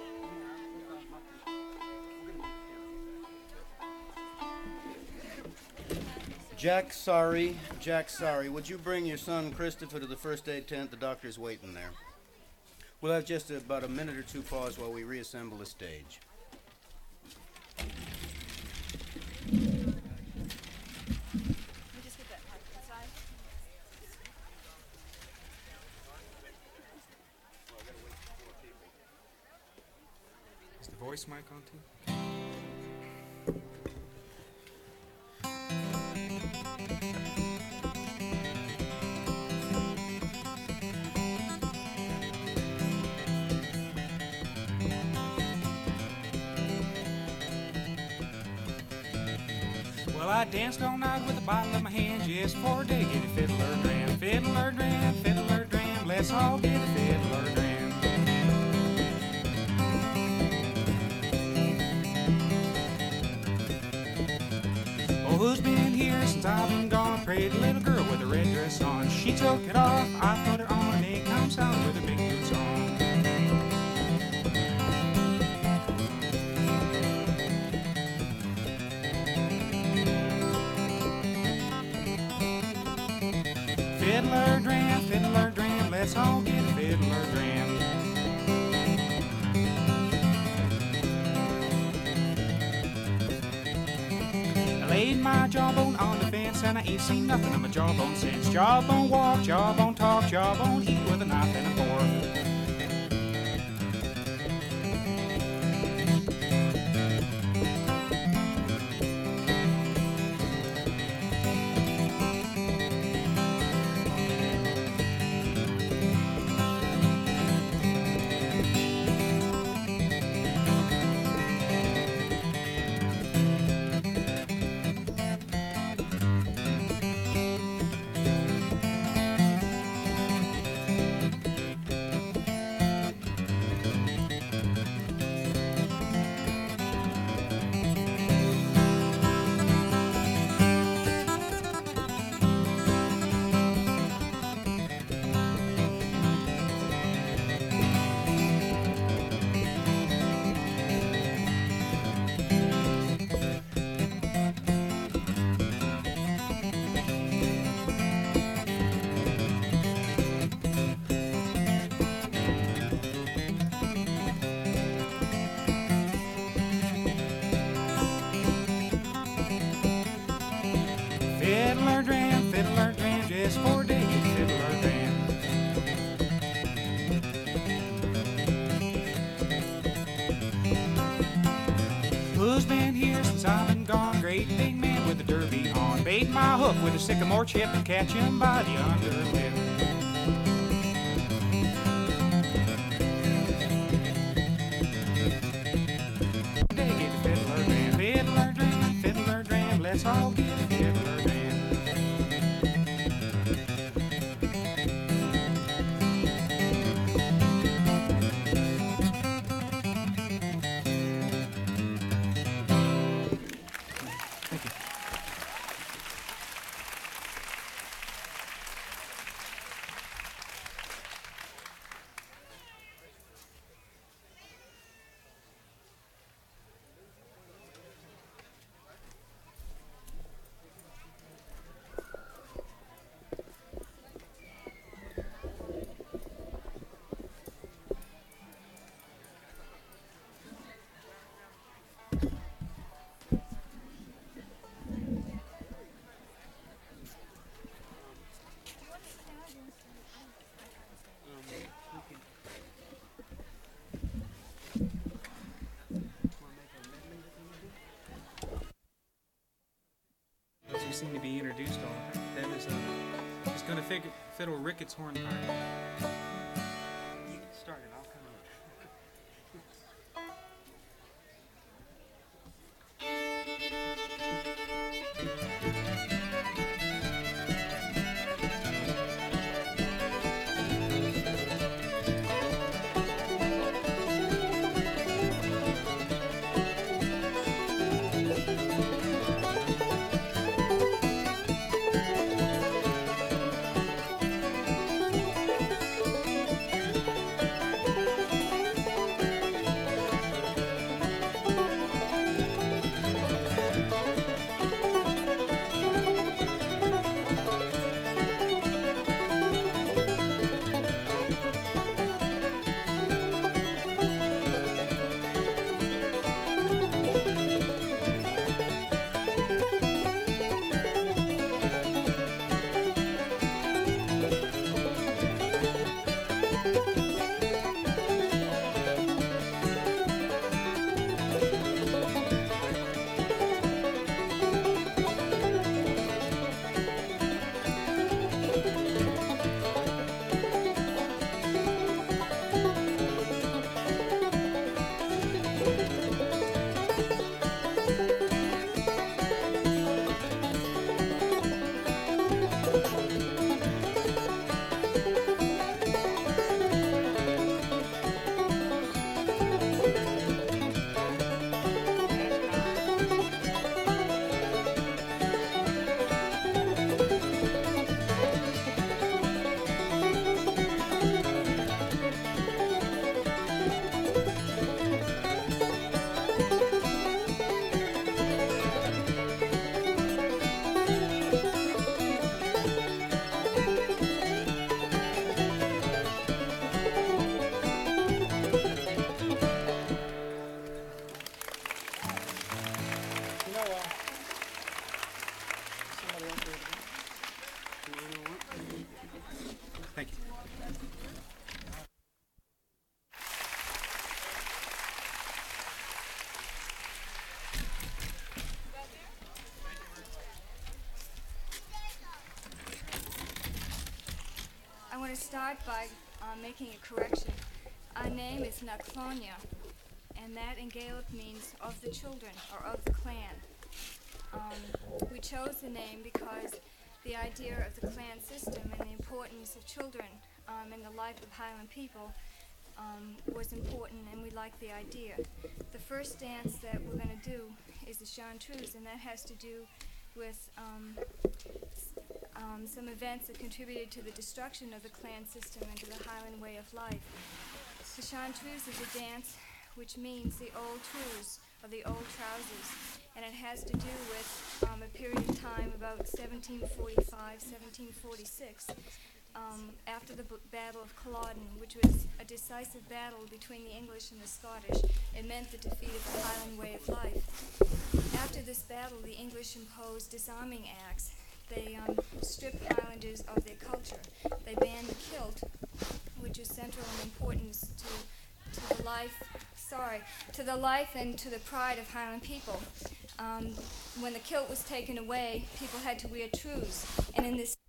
Jack, sorry. Jack, sorry. Would you bring your son Christopher to the first aid tent? The doctor's waiting there. We'll have just about a minute or two pause while we reassemble the stage. Is the voice mic on too? Well, I danced all night with a bottle in my hand just for a day. Get a fiddler dram, fiddler dram, fiddler dram. Let's all get a fiddler dram. pretty little girl with a red dress on. She took it off, I put it on, and it comes out with her big boots on. Fiddler dram, fiddler dram, let's all get a fiddler dram. I laid my jawbone on the fence and I ain't seen nothing of my jawbone since. Jawbone walk, jawbone talk, jawbone eat with a knife and a fork. Fiddler dram, fiddler dram, just for day, fiddler dram. Who's been here since I've been gone? Great big man with a derby on. Bait my hook with a sycamore chip and catch him by the underlip. Dig it, fiddler dram, fiddler dram, fiddler dram, let's all get a fiddler dram. Those who seem to be introduced all the time. That is, uh, just gonna fig- fiddle Ricketts hornpipe. You can start it, I'll come in. start by uh, making a correction. Our name is Naklonya, and that in Gaelic means of the children or of the clan. Um, we chose the name because the idea of the clan system and the importance of children um, in the life of Highland people um, was important, and we liked the idea. The first dance that we're going to do is the Chartreuse, and that has to do with um, um, some events that contributed to the destruction of the clan system and to the Highland way of life. The Chartreuse is a dance which means the old trews, or the old trousers, and it has to do with um, a period of time about seventeen forty-five, seventeen forty-six, um, after the b- Battle of Culloden, which was a decisive battle between the English and the Scottish. It meant the defeat of the Highland way of life. After this battle, the English imposed disarming acts. They um, stripped Highlanders of their culture. They banned the kilt, which is central in importance to, to the life, sorry, to the life and to the pride of Highland people. Um, when the kilt was taken away, people had to wear trews, and in this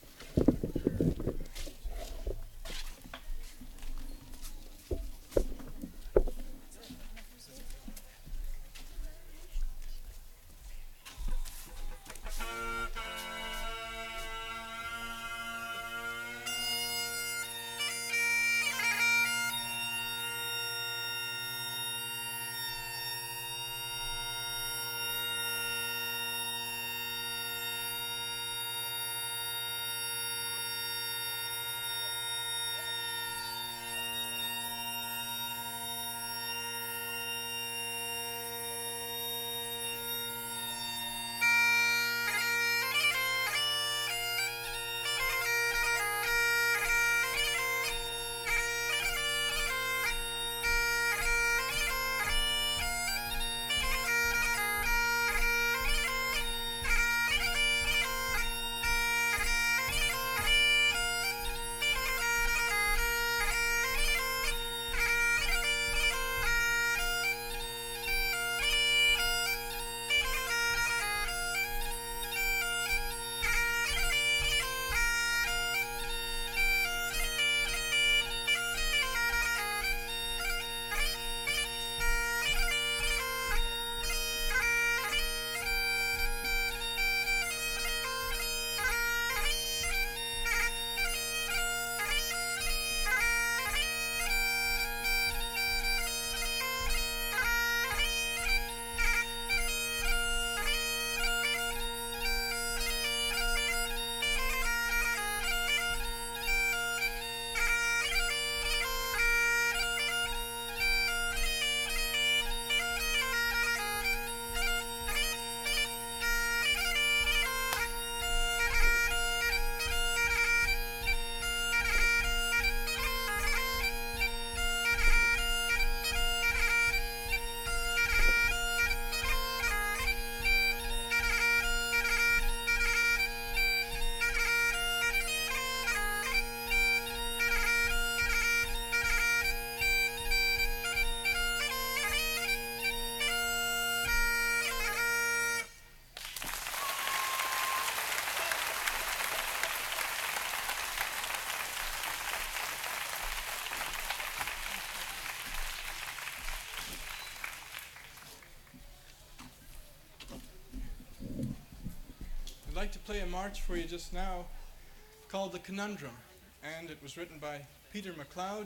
I'd like to play a march for you just now called The Conundrum, and it was written by Peter MacLeod,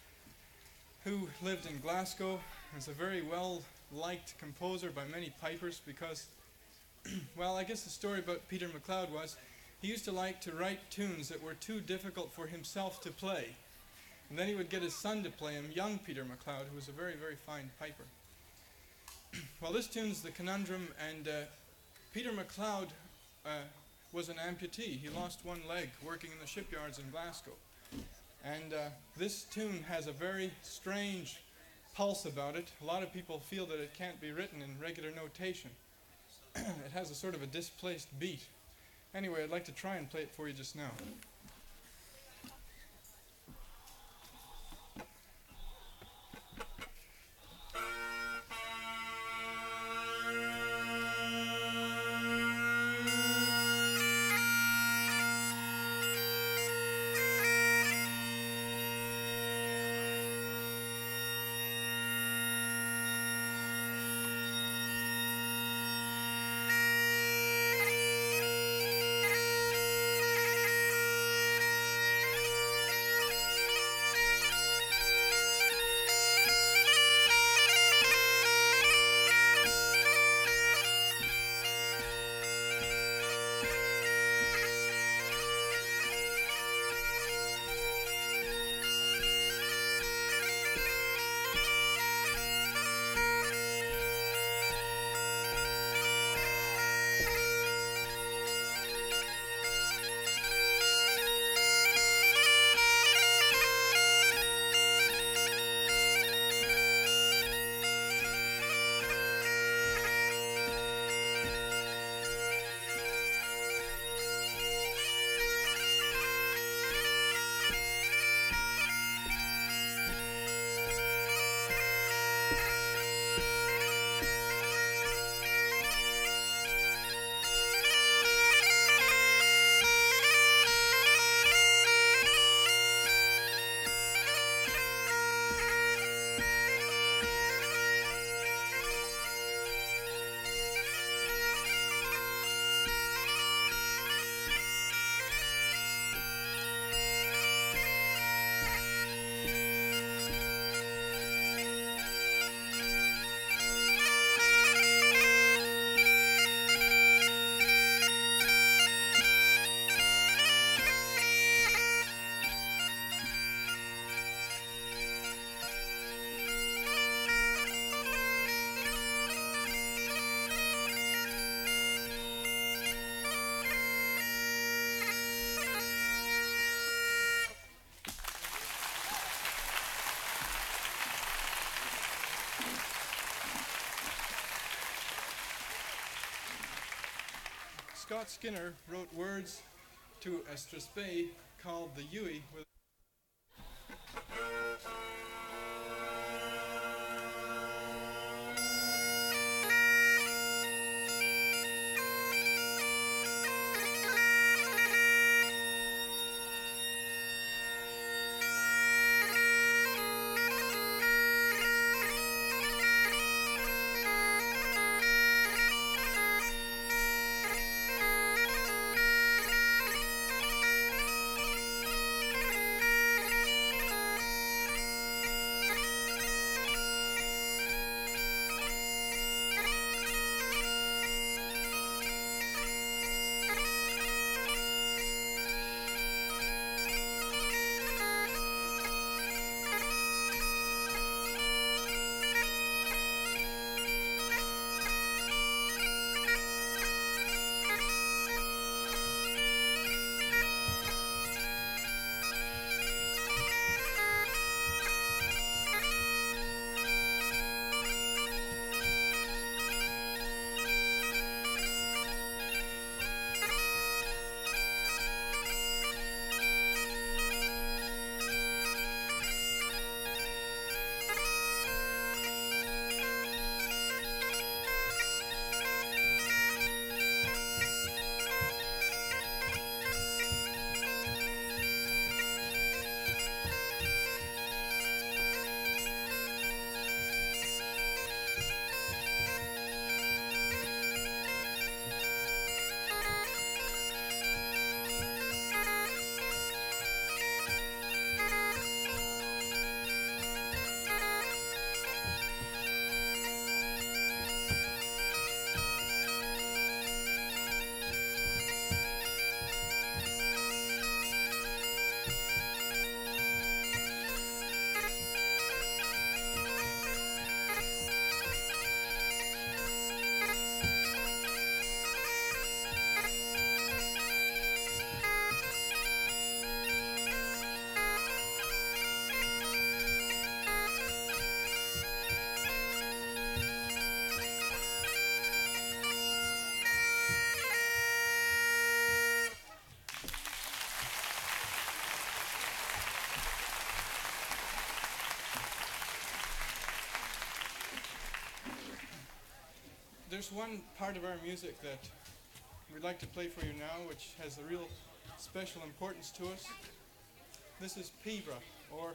who lived in Glasgow. He's a very well-liked composer by many pipers because, well, I guess the story about Peter MacLeod was he used to like to write tunes that were too difficult for himself to play. And then he would get his son to play him, young Peter MacLeod, who was a very, very fine piper. Well, this tune's The Conundrum, and uh, Peter MacLeod uh, was an amputee. He lost one leg working in the shipyards in Glasgow. And uh, this tune has a very strange pulse about it. A lot of people feel that it can't be written in regular notation. It has a sort of a displaced beat. Anyway, I'd like to try and play it for you just now. Scott Skinner wrote words to a strathspey called the Yui. With there's one part of our music that we'd like to play for you now, which has a real special importance to us. This is Pibra, or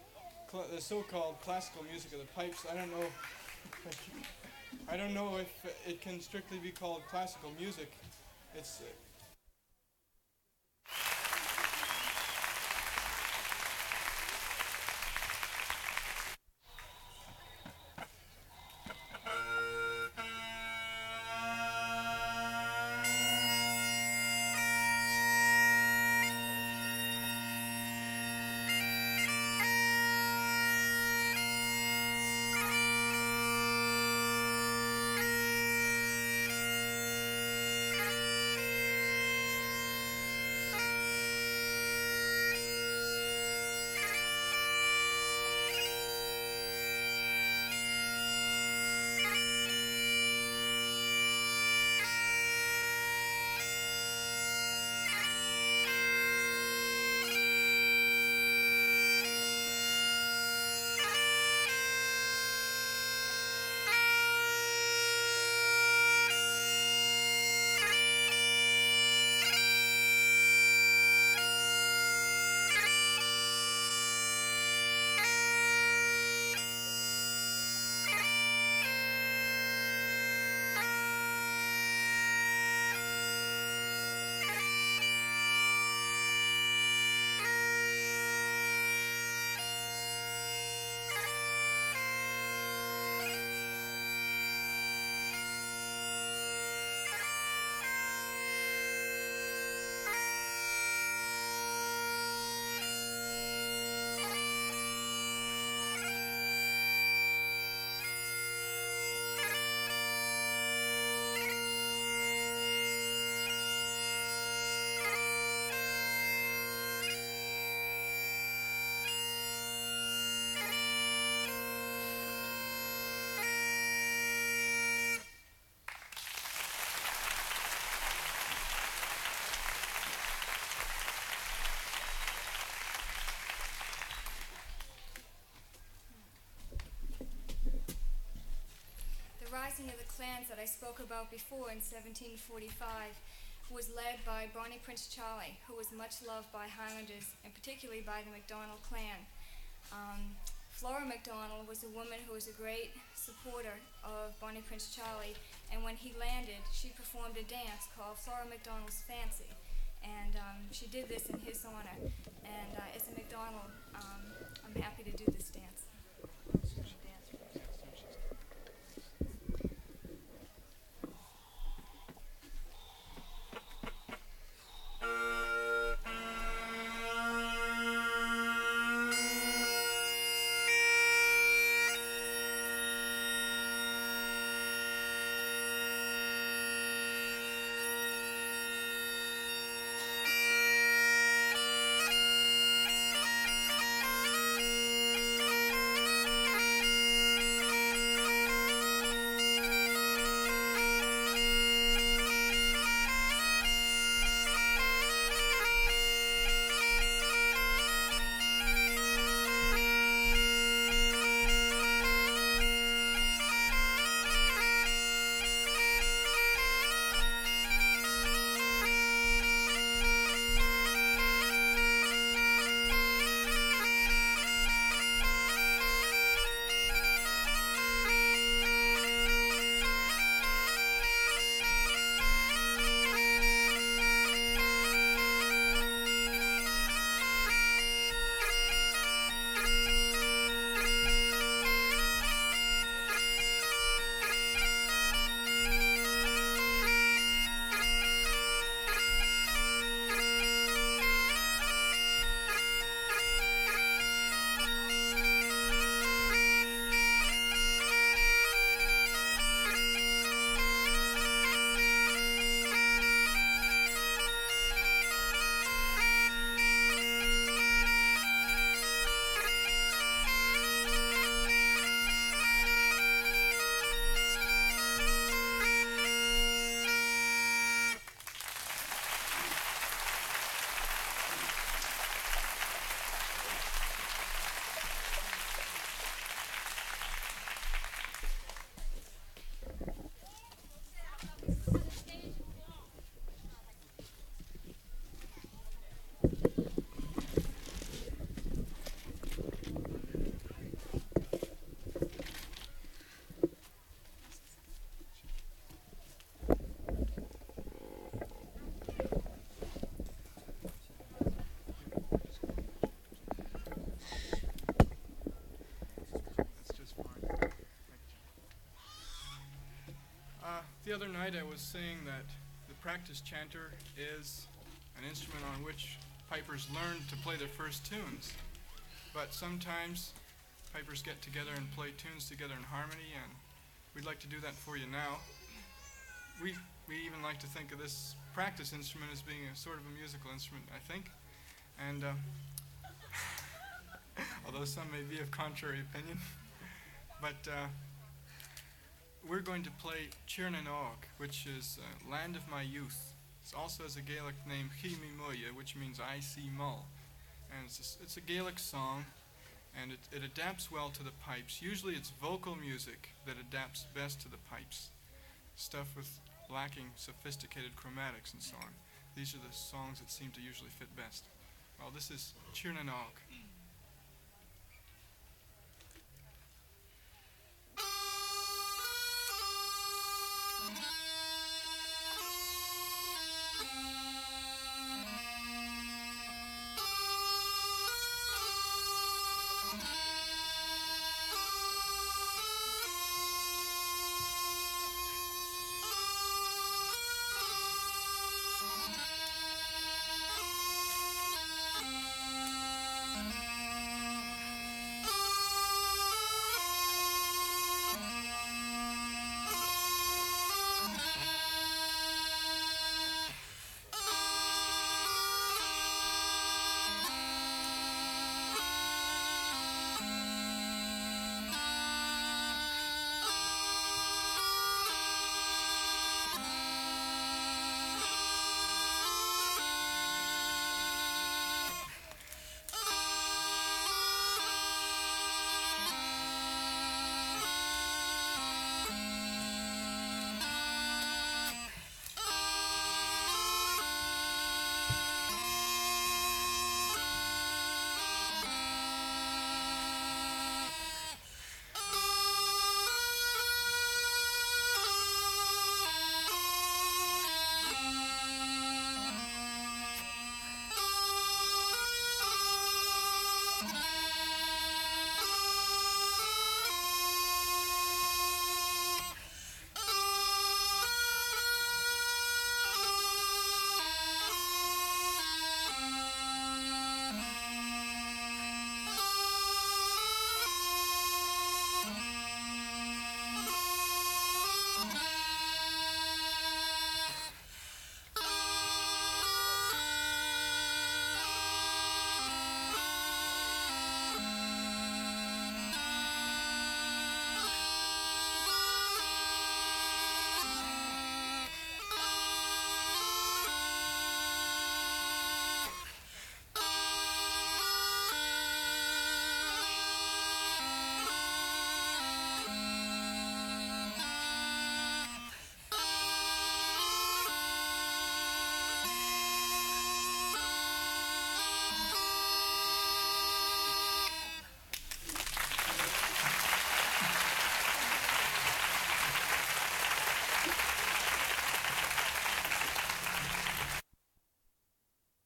cl the so-called classical music of the pipes. I don't know. I don't know if it can strictly be called classical music. It's. Uh, rising of the clans that I spoke about before in seventeen forty-five was led by Bonnie Prince Charlie, who was much loved by Highlanders, and particularly by the MacDonald clan. Um, Flora MacDonald was a woman who was a great supporter of Bonnie Prince Charlie, and when he landed, she performed a dance called Flora MacDonald's Fancy, and um, she did this in his honor. And uh, as a MacDonald, um, I'm happy to do this dance. The other night I was saying that the practice chanter is an instrument on which pipers learn to play their first tunes. But sometimes pipers get together and play tunes together in harmony, and we'd like to do that for you now. We, we even like to think of this practice instrument as being a sort of a musical instrument, I think. And uh, although some may be of contrary opinion, but uh, we're going to play Chirnanog, which is uh, Land of My Youth. It also has a Gaelic name, Chimi Muya, which means I see Mull. And it's a, it's a Gaelic song, and it, it adapts well to the pipes. Usually it's vocal music that adapts best to the pipes, stuff with lacking sophisticated chromatics and so on. These are the songs that seem to usually fit best. Well, this is Chirnanog.